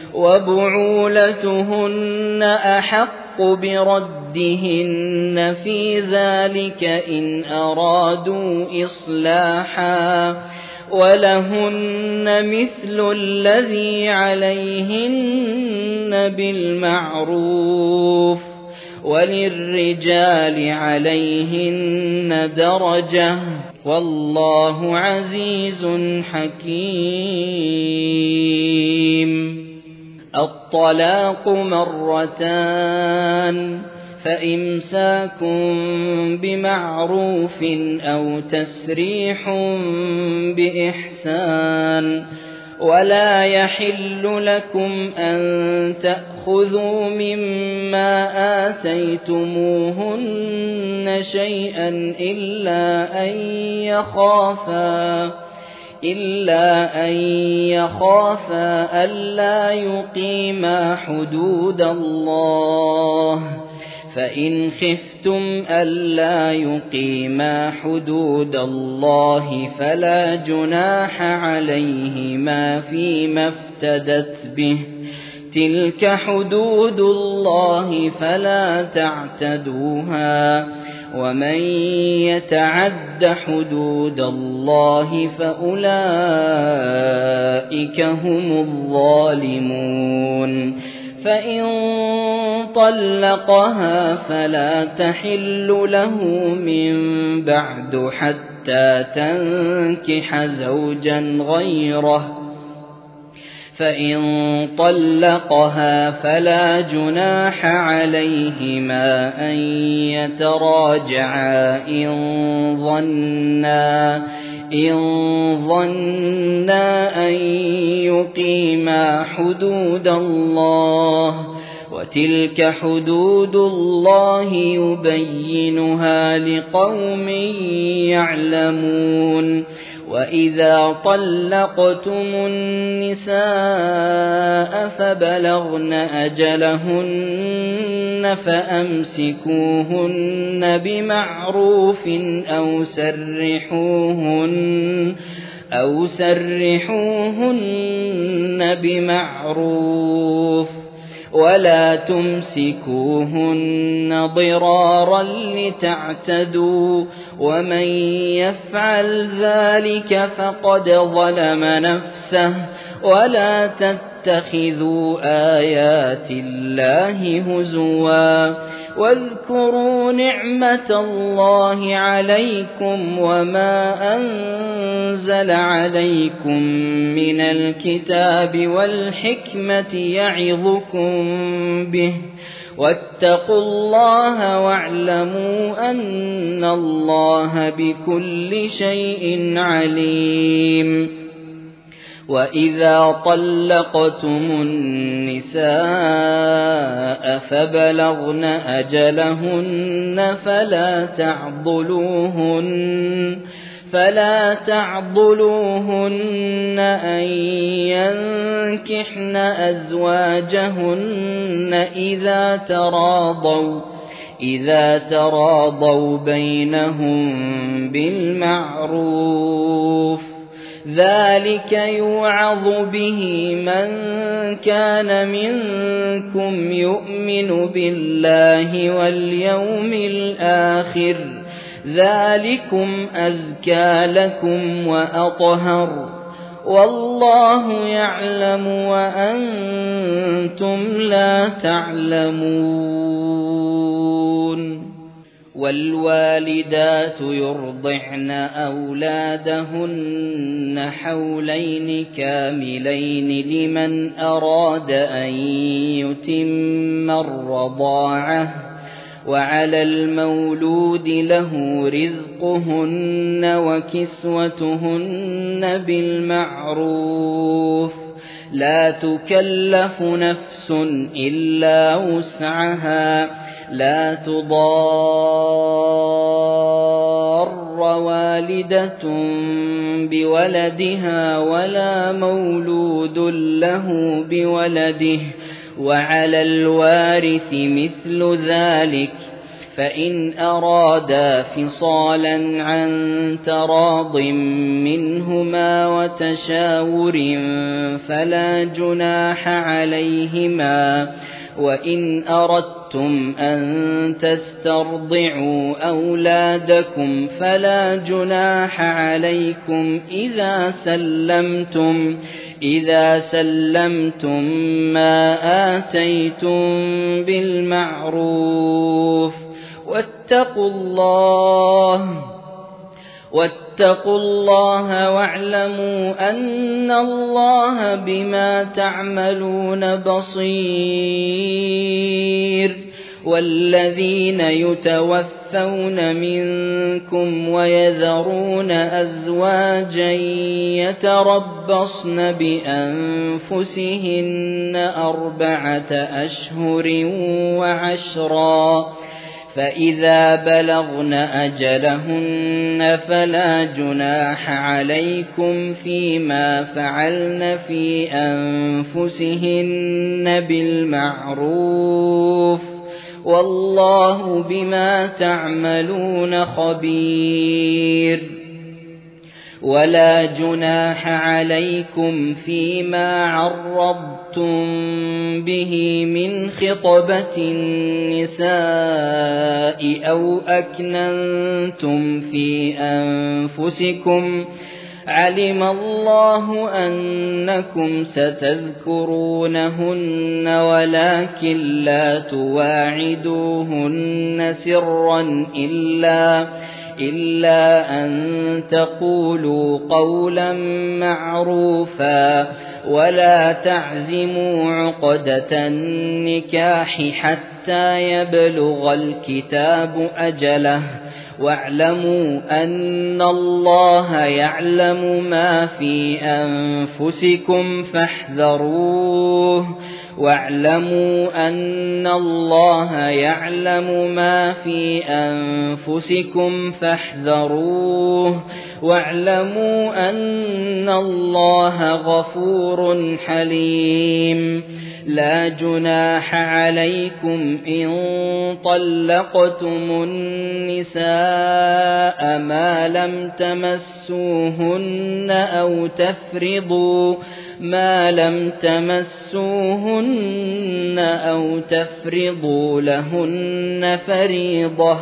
وبعولتهن أحق بردهن في ذلك إن أرادوا إصلاحا ولهن مثل الذي عليهن بالمعروف وللرجال عليهن درجة والله عزيز حكيم الطلاق مرتان فإمساك بمعروف أو تسريح بإحسان ولا يحل لكم أن تأخذوا مما آتيتموهن شيئا إلا أن يخافا إلا أن يخافا ألا يقيما حدود الله فإن خفتم ألا يقيما حدود الله فلا جناح عليهما فيما افتدت به تلك حدود الله فلا تعتدوها ومن يتعد حدود الله فأولئك هم الظالمون فإن طلقها فلا تحل له من بعد حتى تنكح زوجا غيره فإن طلقها فلا جناح عليهما أن يتراجعا إن ظنا إن ظنا أن يقيما حدود الله وتلك حدود الله يبينها لقوم يعلمون وإذا طلقتم النساء فبلغن أجلهن فأمسكوهن بمعروف أو سرحوهن أو سرحوهن بمعروف ولا تمسكوهن ضرارا لتعتدوا ومن يفعل ذلك فقد ظلم نفسه ولا تتخذوا آيات الله هزوا واذكروا نعمة الله عليكم وما أنزل عليكم من الكتاب والحكمة يعظكم به واتقوا الله واعلموا أن الله بكل شيء عليم وإذا طلقتم النساء فبلغن أجلهن فلا تعضلوهن فلا تعضلوهن أن ينكحن أزواجهن إذا تراضوا إذا تراضوا بينهم بالمعروف ذلك يوعظ به من كان منكم يؤمن بالله واليوم الآخر ذلكم أزكى لكم وأطهر والله يعلم وأنتم لا تعلمون والوالدات يرضعن أولادهن حولين كاملين لمن أراد أن يتم الرضاعة وعلى المولود له رزقهن وكسوتهن بالمعروف لا تكلف نفس إلا وسعها لا تضار والدة بولدها ولا مولود له بولده وعلى الوارث مثل ذلك فإن أرادا فصالا عن تراض منهما وتشاور فلا جناح عليهما وإن أردتم أن تسترضعوا أولادكم فلا جناح عليكم إذا سلمتم إذا سلمتم ما آتيتم بالمعروف واتقوا الله واتقوا الله واعلموا أن الله بما تعملون بصير والذين يتوفون منكم ويذرون أزواجا يتربصن بأنفسهن أربعة أشهر وعشرا فإذا بلغن أجلهن فلا جناح عليكم فيما فعلن في أنفسهن بالمعروف والله بما تعملون خبير ولا جناح عليكم فيما عرضتم به من خطبة النساء أو أكننتم في أنفسكم علم الله أنكم ستذكرونهن ولكن لا تواعدوهن سرا إلا إلا أن تقولوا قولا معروفا ولا تعزموا عقدة النكاح حتى يبلغ الكتاب أجله واعلموا أن الله يعلم ما في أنفسكم فاحذروه واعلموا أن الله يعلم ما في أنفسكم فاحذروه واعلموا أن الله غفور حليم لا جناح عليكم إن طلقتم النساء ما لم تمسوهن أو تفرضوا ما لم تمسوهن أو تفرضوا لهن فريضة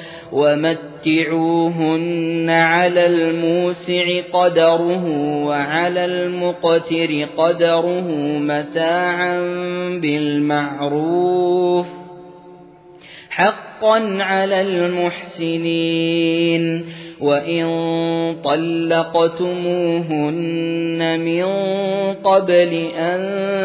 ومتعوهن على الموسع قدره وعلى المقتر قدره متاعا بالمعروف حقا على المحسنين وإن طلقتموهن من قبل أن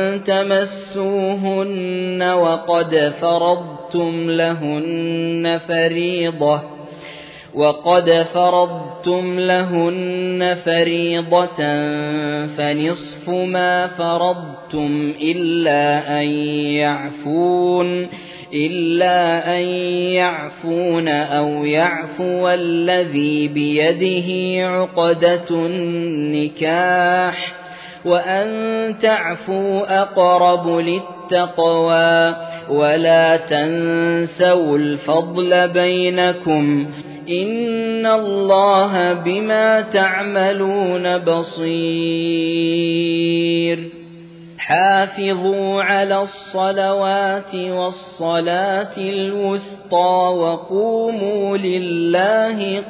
تمسوهن وقد فرضتم لهن فريضة وقد فرضتم لهن فريضة فنصف ما فرضتم إلا أن يعفون إلا أن يعفون أو يعفو الذي بيده عقدة النكاح وأن تعفوا أقرب للتقوى ولا تنسوا الفضل بينكم إن الله بما تعملون بصير حافظوا على الصلوات والصلاة الوسطى وقوموا لله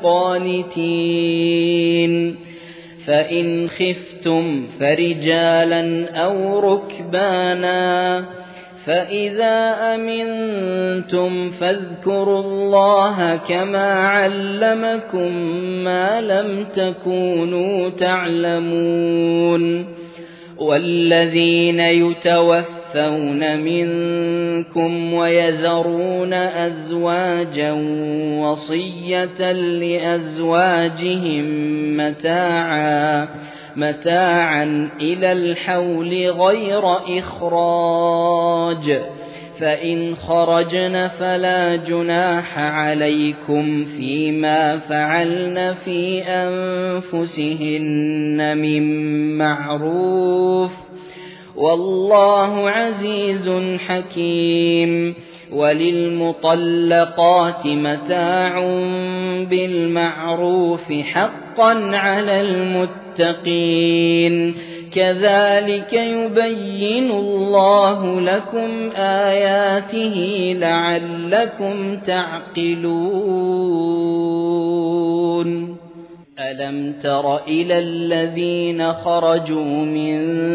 قانتين فإن خفتم فرجالا أو ركبانا فإذا أمنتم فاذكروا الله كما علمكم ما لم تكونوا تعلمون والذين يتوفون منكم ويذرون أزواجا وصية لأزواجهم متاعا متاعا إلى الحول غير إخراج فإن خرجن فلا جناح عليكم فيما فعلن في أنفسهن من معروف والله عزيز حكيم وللمطلقات متاع بالمعروف حقا على المتقين كذلك يبين الله لكم آياته لعلكم تعقلون ألم تر إلى الذين خرجوا من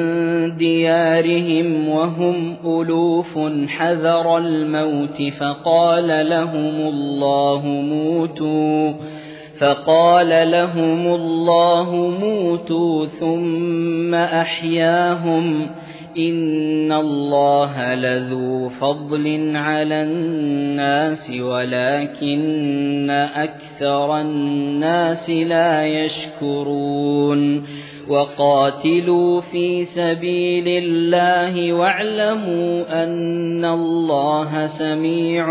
ديارهم وهم ألوف حذر الموت فقال لهم الله موتوا فقال لهم الله موتوا ثم أحياهم إن الله لذو فضل على الناس ولكن أكثر الناس لا يشكرون وقاتلوا في سبيل الله واعلموا أن الله سميع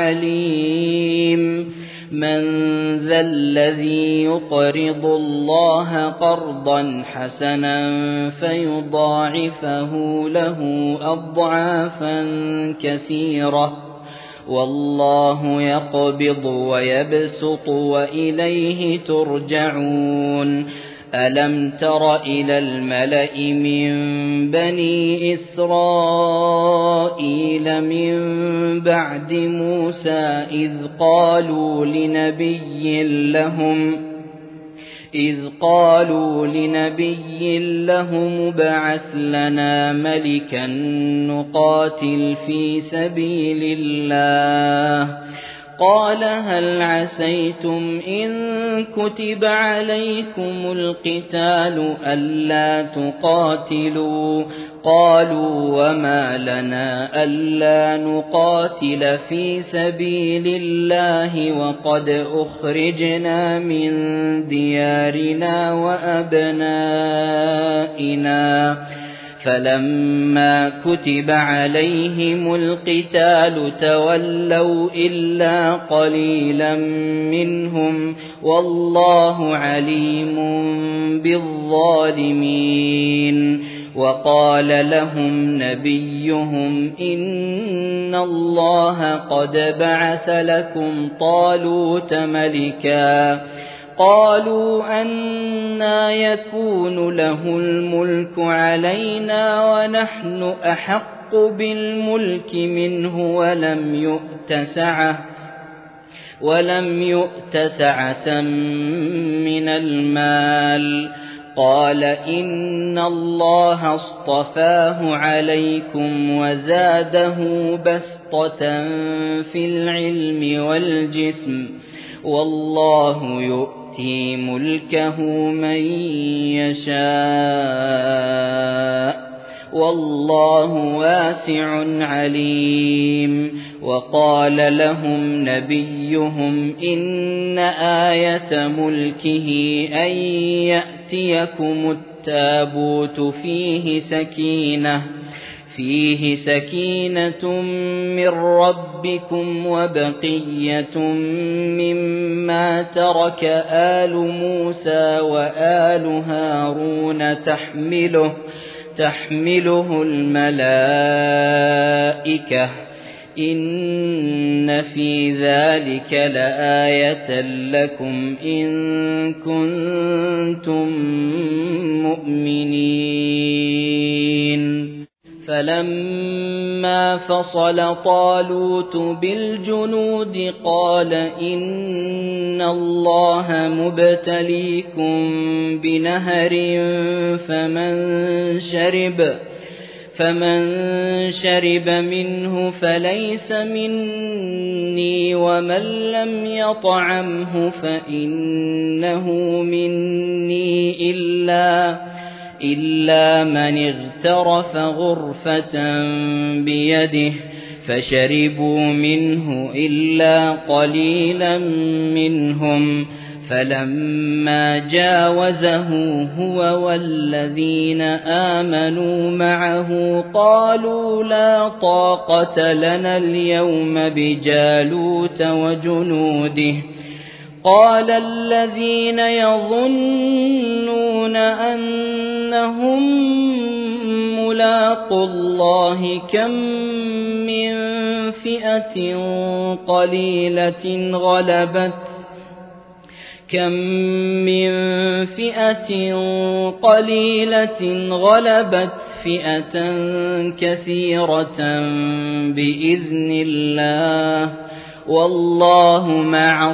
عليم من ذا الذي يقرض الله قرضا حسنا فيضاعفه له أضعافا كثيرة والله يقبض ويبسط وإليه ترجعون ألم تر إلى الملأ من بني إسرائيل من بعد موسى إذ قالوا لنبي لهم إذ قالوا لنبي لهم ابعث لنا ملكا نقاتل في سبيل الله قال هل عسيتم إن كتب عليكم القتال ألا تقاتلوا قالوا وما لنا ألا نقاتل في سبيل الله وقد أخرجنا من ديارنا وأبنائنا فلما كتب عليهم القتال تولوا إلا قليلا منهم والله عليم بالظالمين وقال لهم نبيهم إن الله قد بعث لكم طالوت ملكا قالوا أنى يكون له الملك علينا ونحن أحق بالملك منه ولم يؤت سعة ولم يؤت سعة من المال قال إن الله اصطفاه عليكم وزاده بسطة في العلم والجسم والله يؤتي ملكه من يشاء والله واسع عليم وقال لهم نبيهم إن آية ملكه أن يأتيكم التابوت فيه سكينة فيه سكينة من ربكم وبقية مما ترك آل موسى وآل هارون تحمله تحمله الملائكة إن في ذلك لآية لكم إن كنتم مؤمنين فلما فصل طالوت بالجنود قال إن الله مبتليكم بنهر فمن شرب فمن شرب منه فليس مني ومن لم يطعمه فإنه مني إلا إلا من اغترف غرفة بيده فشربوا منه إلا قليلا منهم فلما جاوزه هو والذين آمنوا معه قالوا لا طاقة لنا اليوم بجالوت وجنوده قال الذين يظنون أنهم ملاقو الله كم من فئة قليلة غلبت كم من فئة قليلة غلبت فئة كثيرة بإذن الله والله مع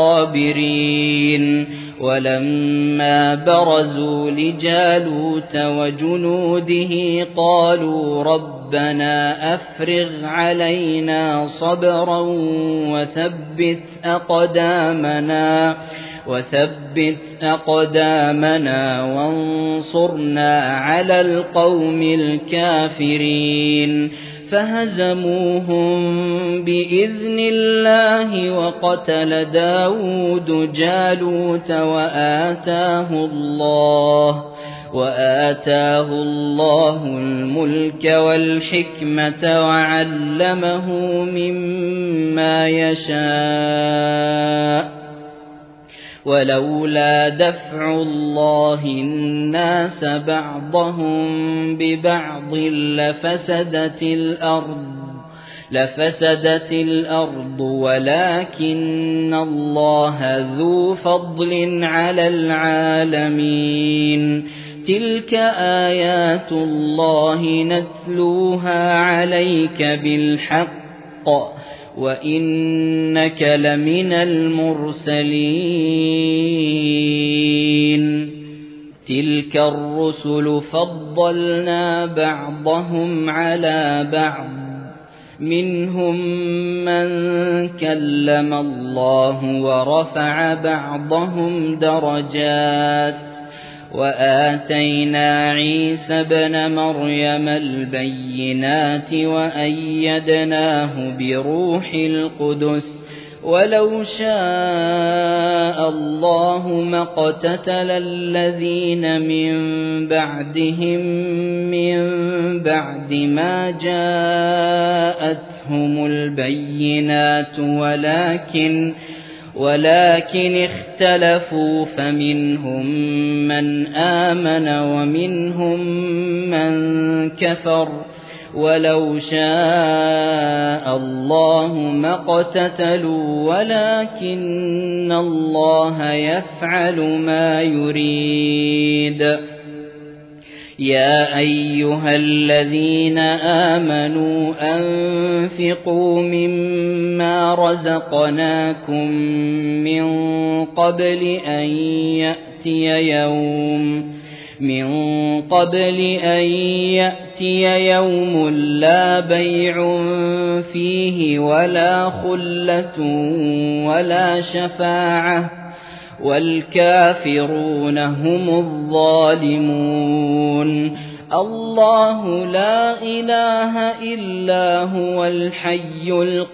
الصابرين ولما برزوا لجالوت وجنوده قالوا ربنا أفرغ علينا صبرا وثبت أقدامنا وثبت أقدامنا وانصرنا على القوم الكافرين فهزموهم بإذن الله وقتل داود جالوت وآتاه الله وآتاه الله الملك والحكمة وعلمه مما يشاء ولولا دفع الله الناس بعضهم ببعض لفسدت الأرض لفسدت الأرض ولكن الله ذو فضل على العالمين تلك آيات الله نتلوها عليك بالحق وإنك لمن المرسلين تلك الرسل فضلنا بعضهم على بعض منهم من كلم الله ورفع بعضهم درجات وآتينا عيسى ابن مريم البينات وأيدناه بروح القدس ولو شاء الله ما اقتتل الذين من بعدهم من بعد ما جاءتهم البينات ولكن ولكن اختلفوا فمنهم من آمن ومنهم من كفر ولو شاء الله ما اقتتلوا ولكن الله يفعل ما يريد يا أيها الذين آمنوا أنفقوا مما رزقناكم من قبل أن يأتي يوم من قبل أن يأتي يوم لا بيع فيه ولا خلة ولا شفاعة والكافرون هم الظالمون الله لا إله إلا هو الحي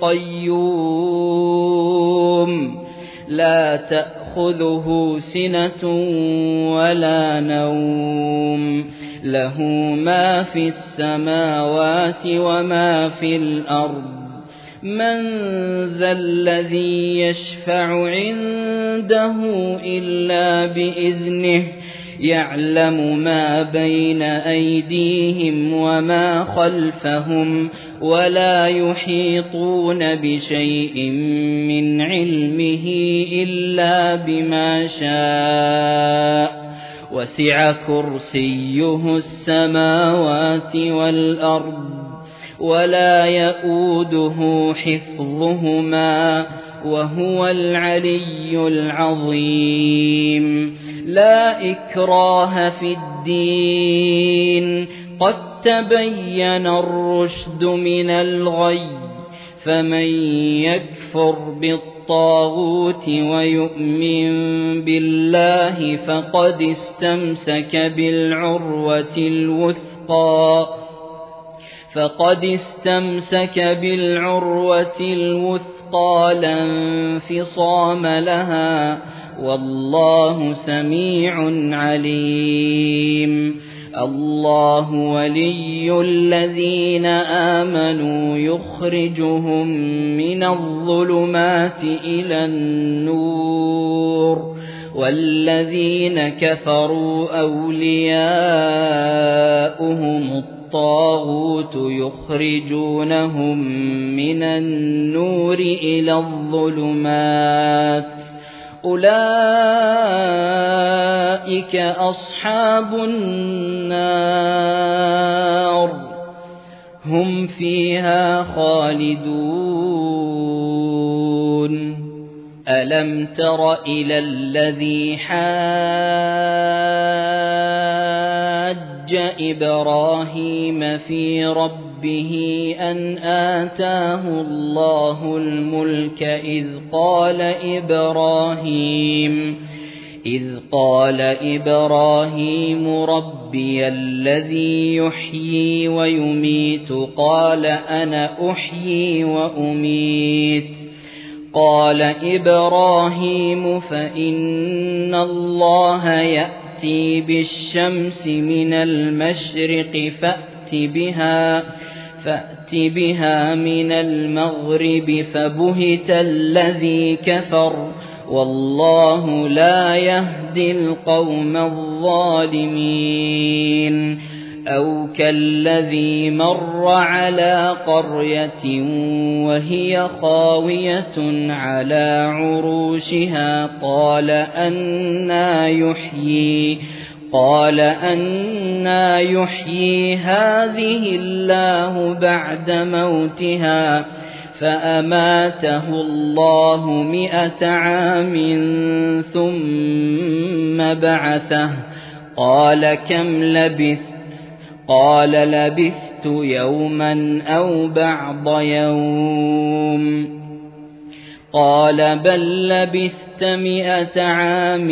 القيوم لا تأخذه سنة ولا نوم له ما في السماوات وما في الأرض من ذا الذي يشفع عنده إلا بإذنه يعلم ما بين أيديهم وما خلفهم ولا يحيطون بشيء من علمه إلا بما شاء وسع كرسيه السماوات والأرض ولا يئوده حفظهما وهو العلي العظيم. لا إكراه في الدين قد تبين الرشد من الغي فمن يكفر بالطاغوت ويؤمن بالله فقد استمسك بالعروة الوثقى فقد استمسك بالعروة الوثقى لا انفصام لها والله سميع عليم. الله ولي الذين آمنوا يخرجهم من الظلمات إلى النور والذين كفروا أولياؤهم الطاغوت يخرجونهم من النور إلى الظلمات أولئك أصحاب النار هم فيها خالدون. ألم تر إلى الذي حاج إبراهيم في ربه أن آتاه الله الملك إذ قال إبراهيم إذ قال إبراهيم ربي الذي يحيي ويميت قال أنا أحيي وأميت قال إبراهيم فإن الله يأتي بالشمس من المشرق فأت بها فأت بها من المغرب فبهت الذي كفر والله لا يهدي القوم الظالمين. أو كالذي مر على قرية وهي خاوية على عروشها قال أنى يحيي قال أنى يحيي هذه الله بعد موتها فأماته الله مئة عام ثم بعثه قال كم لبثت قال لبثت يوما أو بعض يوم قال بل لبثت مئة عام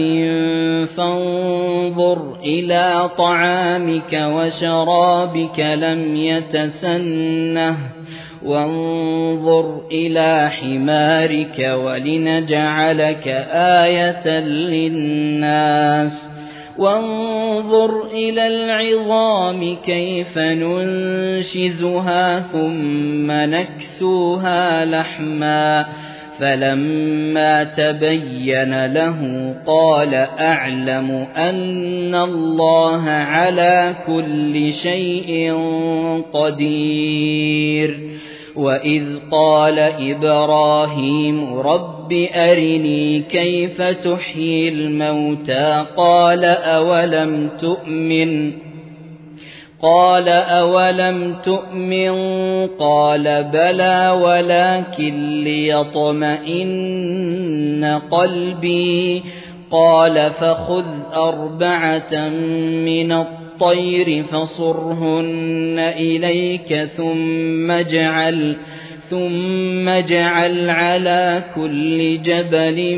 فانظر إلى طعامك وشرابك لم يتسنه وانظر إلى حمارك ولنجعلك آية للناس وانظر إلى العظام كيف ننشزها ثم نكسوها لحما فلما تبين له قال أعلم أن الله على كل شيء قدير. وإذ قال إبراهيم رب أرني كيف تحيي الموتى قال أولم تؤمن قال أولم تؤمن قال بلى ولكن ليطمئن قلبي قال فخذ أربعة من الطير فصرهن إليك ثم اجعل ثم اجعل على كل جبل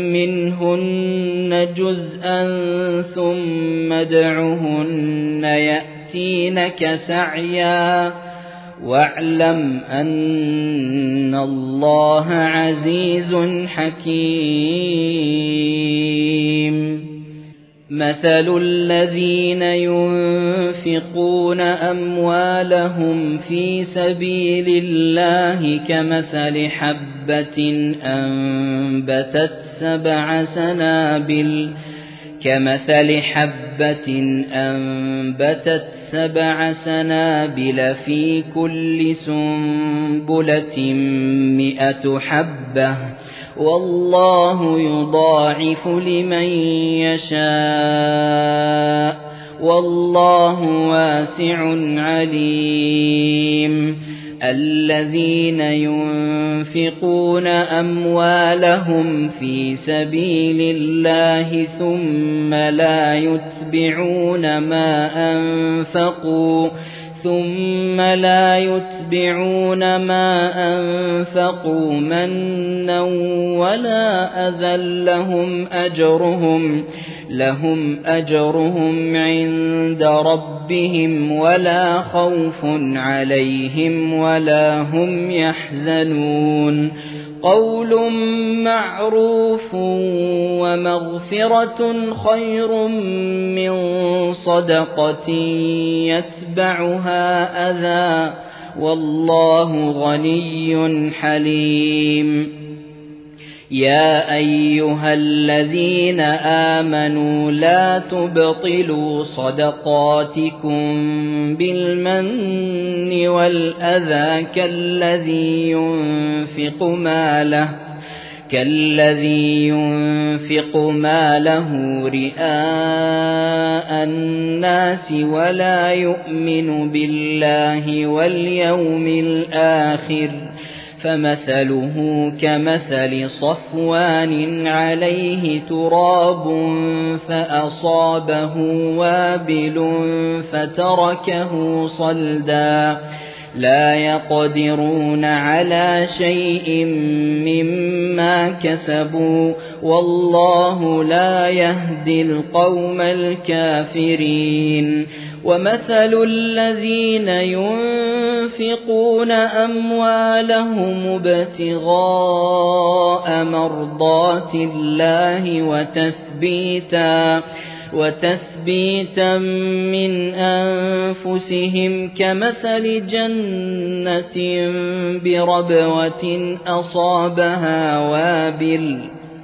منهن جزءا ثم ادعهن يأتينك سعيا واعلم أن الله عزيز حكيم. مثل الذين ينفقون أموالهم في سبيل الله كمثل حبة أنبتت سبع سنابل كمثل حبة أنبتت سبع سنابل في كل سنبلة مئة حبة والله يضاعف لمن يشاء والله واسع عليم الذين ينفقون أموالهم في سبيل الله ثم لا يتبعون ما أنفقوا ثم لا يتبعون ما أنفقوا منا ولا أذى لهم أجرهم لهم أجرهم عند ربهم ولا خوف عليهم ولا هم يحزنون قول معروف ومغفرة خير من صدقة يتبعها أذى والله غني حليم يا أيها الذين آمنوا لا تبطلوا صدقاتكم بالمن والأذى كالذي ينفق ماله كالذي ينفق ماله رئاء الناس ولا يؤمن بالله واليوم الآخر فمثله كمثل صفوان عليه تراب فأصابه وابل فتركه صلدا لا يقدرون على شيء مما كسبوا والله لا يهدي القوم الكافرين ومثل الذين ينفقون أموالهم ابتغاء مرضات الله وتثبيتا وتثبيتا من أنفسهم كمثل جنة بربوة أصابها وابل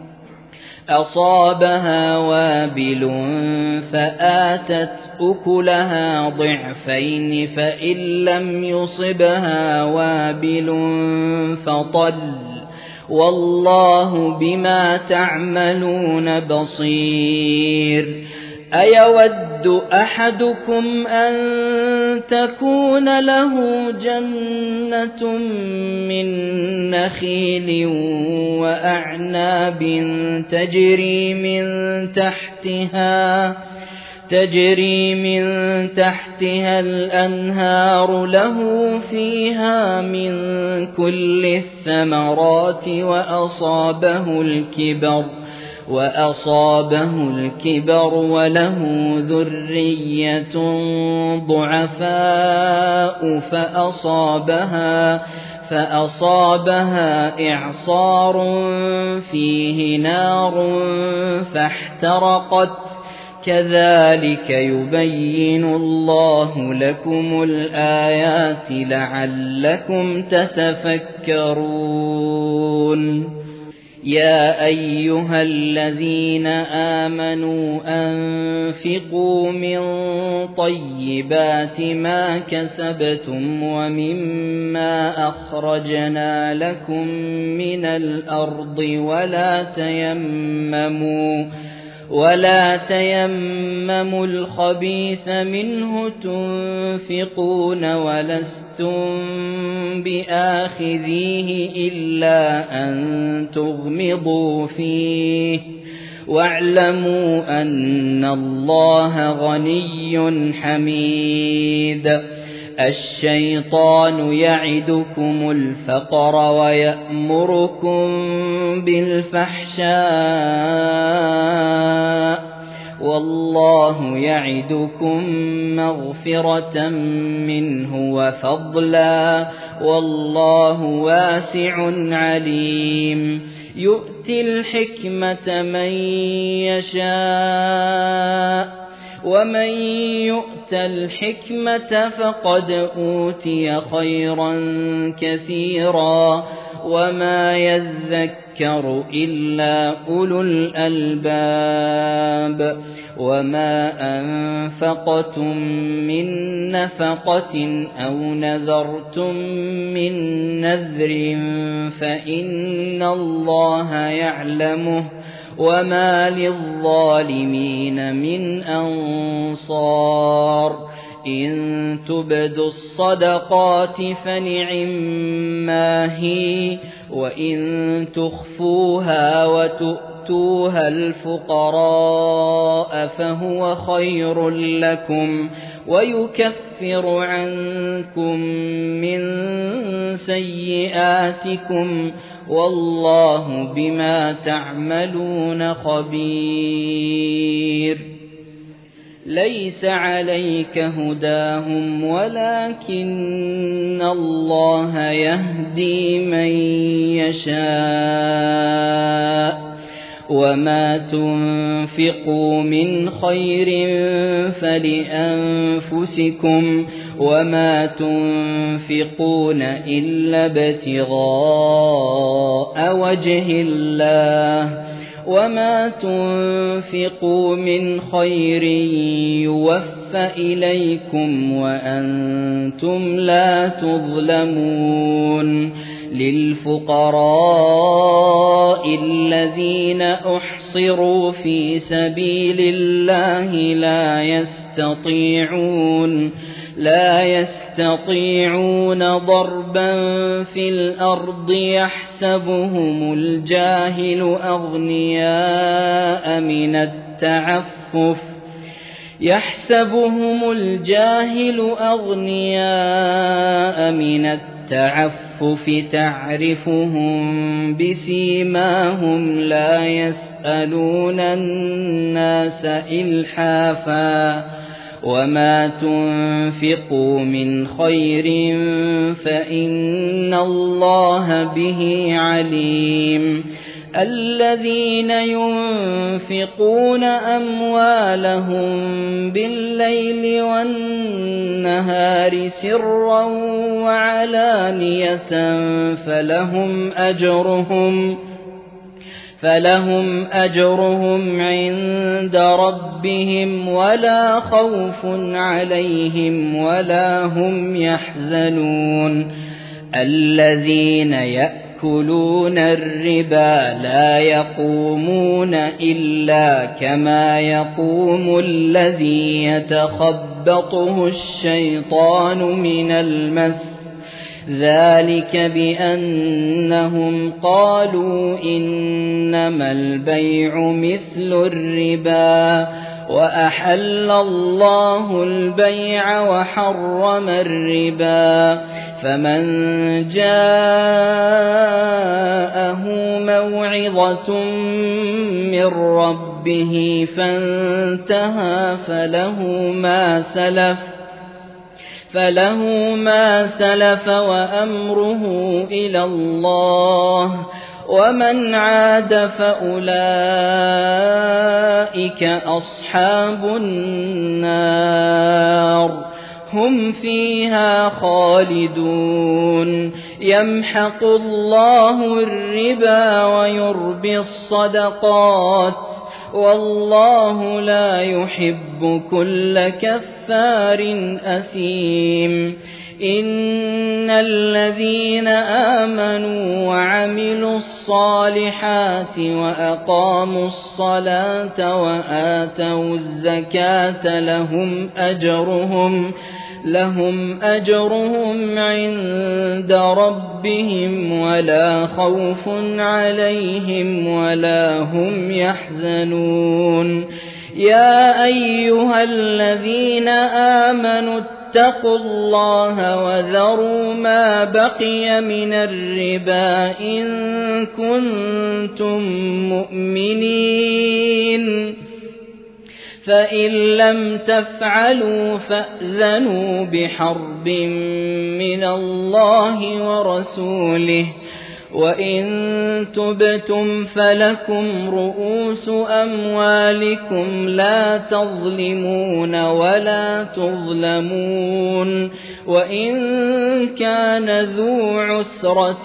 أصابها وابل فآتت أكلها ضعفين فإن لم يصبها وابل فطل والله بما تعملون بصير أيود أحدكم أن تكون له جنة من نخيل وأعناب تجري من تحتها تجري من تحتها الأنهار له فيها من كل الثمرات وأصابه الكبر وأصابه الكبر وله ذرية ضعفاء فأصابها فأصابها إعصار فيه نار فاحترقت كذلك يبين الله لكم الآيات لعلكم تتفكرون يا أيها الذين آمنوا أنفقوا من طيبات ما كسبتم ومما أخرجنا لكم من الأرض ولا تيمموا ولا تيمموا الخبيث منه تنفقون ولستم بآخذيه إلا أن تغمضوا فيه واعلموا أن الله غني حميد الشيطان يعدكم الفقر ويأمركم بالفحشاء والله يعدكم مغفرة منه وفضلا والله واسع عليم يؤتي الحكمة من يشاء ومن يؤت الحكمة فقد أوتي خيرا كثيرا وما يذكر إلا أولو الألباب وما أنفقتم من نفقة أو نذرتم من نذر فإن الله يعلمه وما للظالمين من أنصار إن تبدوا الصدقات فنعما هي وإن تخفوها وتؤتوها الفقراء فهو خير لكم ويكفر عنكم من سيئاتكم والله بما تعملون خبير ليس عليك هداهم ولكن الله يهدي من يشاء وما تنفقوا من خير فلأنفسكم وما تنفقون إلا ابتغاء وجه الله وما تنفقوا من خير يوفى إليكم وأنتم لا تظلمون للفقراء الذين أحصروا في سبيل الله لا يستطيعون لا يستطيعون ضربا في الأرض يحسبهم الجاهل أغنياء من التعفف يحسبهم الجاهل أغنياء من التعفف تعرفهم بسيماهم لا يسألون الناس إلحافا وما تنفقوا من خير فإن الله به عليم الذين ينفقون أموالهم بالليل والنهار سرا وعلانية فلهم أجرهم فلهم أجرهم عند ربهم ولا خوف عليهم ولا هم يحزنون الذين يأكلون الربا لا يقومون إلا كما يقوم الذي يتخبطه الشيطان من المس ذلك بأنهم قالوا إنما البيع مثل الربا وأحل الله البيع وحرم الربا فمن جاءه موعظة من ربه فانتهى فله ما سلف فله ما سلف وأمره إلى الله ومن عاد فأولئك أصحاب النار هم فيها خالدون يمحق الله الربا ويربي الصدقات والله لا يحب كل كفار أثيم إن الذين آمنوا وعملوا الصالحات وأقاموا الصلاة وآتوا الزكاة لهم أجرهم لهم أجرهم عند ربهم ولا خوف عليهم ولا هم يحزنون يا أيها الذين آمنوا اتقوا الله وذروا ما بقي من الربا إن كنتم مؤمنين فإن لم تفعلوا فأذنوا بحرب من الله ورسوله وإن تبتم فلكم رؤوس أموالكم لا تظلمون ولا تظلمون وإن كان ذو عسرة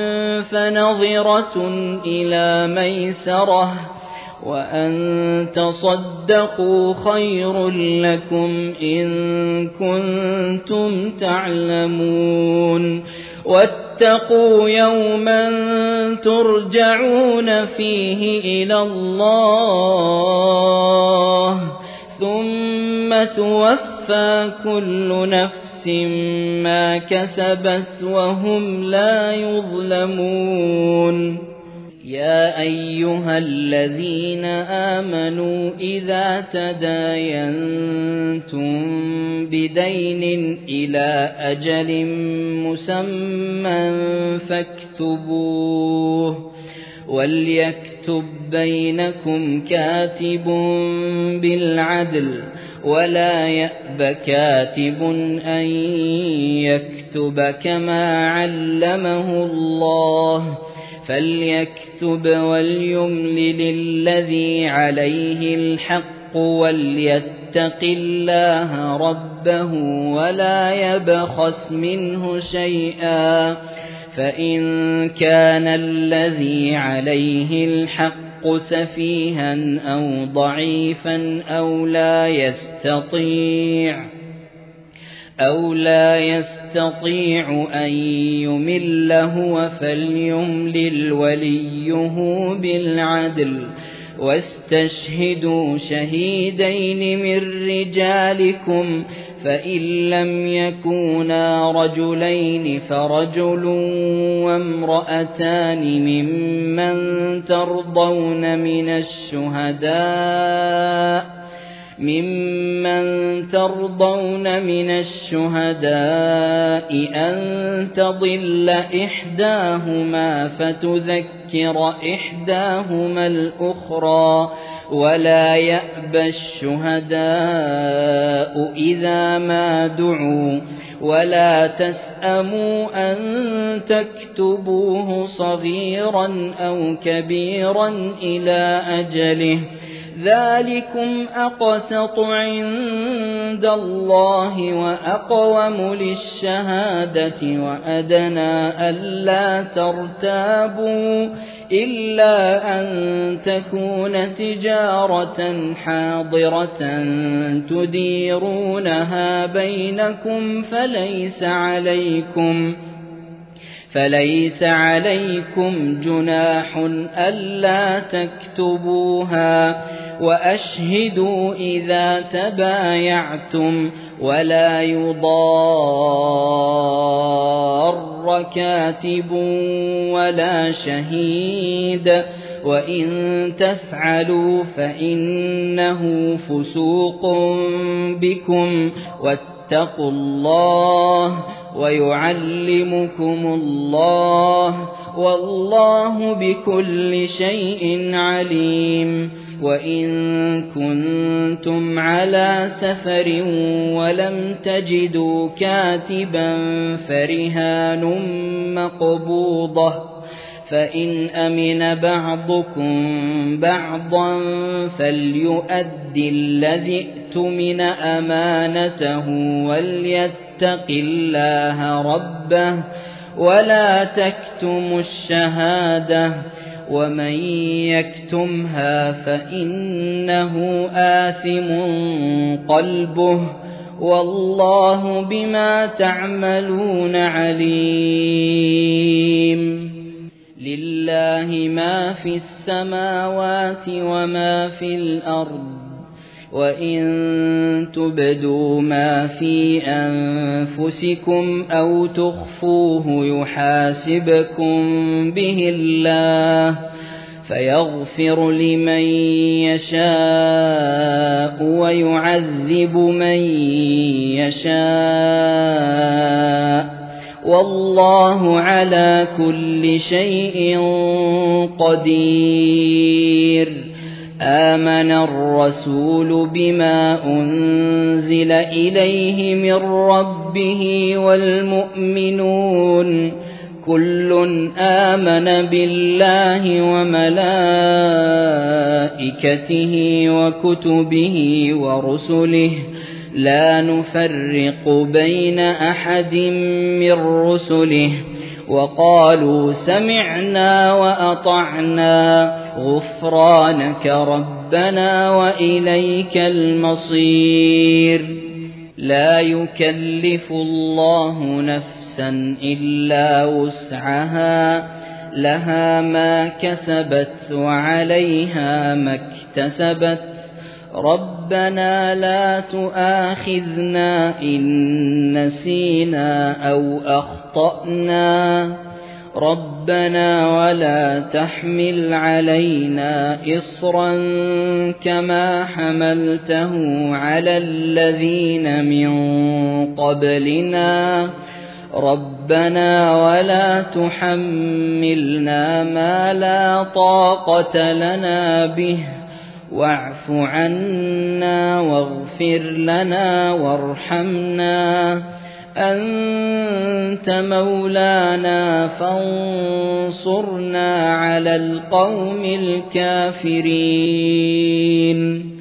فنظرة إلى ميسرة وأن تصدقوا خير لكم إن كنتم تعلمون واتقوا يوما ترجعون فيه إلى الله ثم توفى كل نفس ما كسبت وهم لا يظلمون يا أيها الذين آمنوا إذا تداينتم بدين إلى أجل مسمى فاكتبوه وليكتب بينكم كاتب بالعدل ولا يأب كاتب أن يكتب كما علمه الله فليكتب وليملل الذي عليه الحق وليتق الله ربه ولا يبخس منه شيئا فإن كان الذي عليه الحق سفيها أو ضعيفا أو لا يستطيع أو لا يستطيع أن يمل هو فليملل وليه بالعدل واستشهدوا شهيدين من رجالكم فإن لم يكونا رجلين فرجل وامرأتان ممن ترضون من الشهداء ممن ترضون من الشهداء أن تضل إحداهما فتذكر إحداهما الأخرى ولا يأبى الشهداء إذا ما دعوا ولا تسأموا أن تكتبوه صغيرا أو كبيرا إلى أجله ذلكم أقسط عند الله وأقوم للشهادة وأدنى ألا ترتابوا إلا أن تكون تجارة حاضرة تديرونها بينكم فليس عليكم فليس عليكم جناح ألا تكتبوها وأشهدوا إذا تبايعتم ولا يضار كاتب ولا شهيد وإن تفعلوا فإنه فسوق بكم واتقوا الله ويعلمكم الله والله بكل شيء عليم وإن كنتم على سفر ولم تجدوا كاتبا فرهان مقبوضة فإن أمن بعضكم بعضا فليؤدي الذي اؤتمن أمانته وليتق الله ربه ولا تكتموا الشهادة ومن يكتمها فإنه آثم قلبه والله بما تعملون عليم لله ما في السماوات وما في الأرض وإن تبدوا ما في أنفسكم أو تخفوه يحاسبكم به الله فيغفر لمن يشاء ويعذب من يشاء والله على كل شيء قدير آمن الرسول بما أنزل إليه من ربه والمؤمنون كُلٌّ آمَنَ بِاللَّهِ وَمَلَائِكَتِهِ وَكُتُبِهِ وَرُسُلِهِ لَا نُفَرِّقُ بَيْنَ أَحَدٍ مِّن رُّسُلِهِ وَقَالُوا سَمِعْنَا وَأَطَعْنَا غُفْرَانَكَ رَبَّنَا وَإِلَيْكَ الْمَصِيرُ لَا يُكَلِّفُ اللَّهُ نَفْسًا إِلَّا وُسْعَهَا لَهَا مَا كَسَبَتْ وَعَلَيْهَا مَا اكْتَسَبَتْ رَبَّنَا لَا تُؤَاخِذْنَا إِن نَّسِينَا أَوْ أَخْطَأْنَا رَبَّنَا وَلَا تَحْمِلْ عَلَيْنَا إِصْرًا كَمَا حَمَلْتَهُ عَلَى الَّذِينَ مِن قَبْلِنَا رَبَّنَا وَلَا تُحَمِّلْنَا مَا لَا طَاقَةَ لَنَا بِهِ وَاعْفُ عَنَّا وَاغْفِرْ لَنَا وَارْحَمْنَا أَنْتَ مَوْلَانَا فَانصُرْنَا عَلَى الْقَوْمِ الْكَافِرِينَ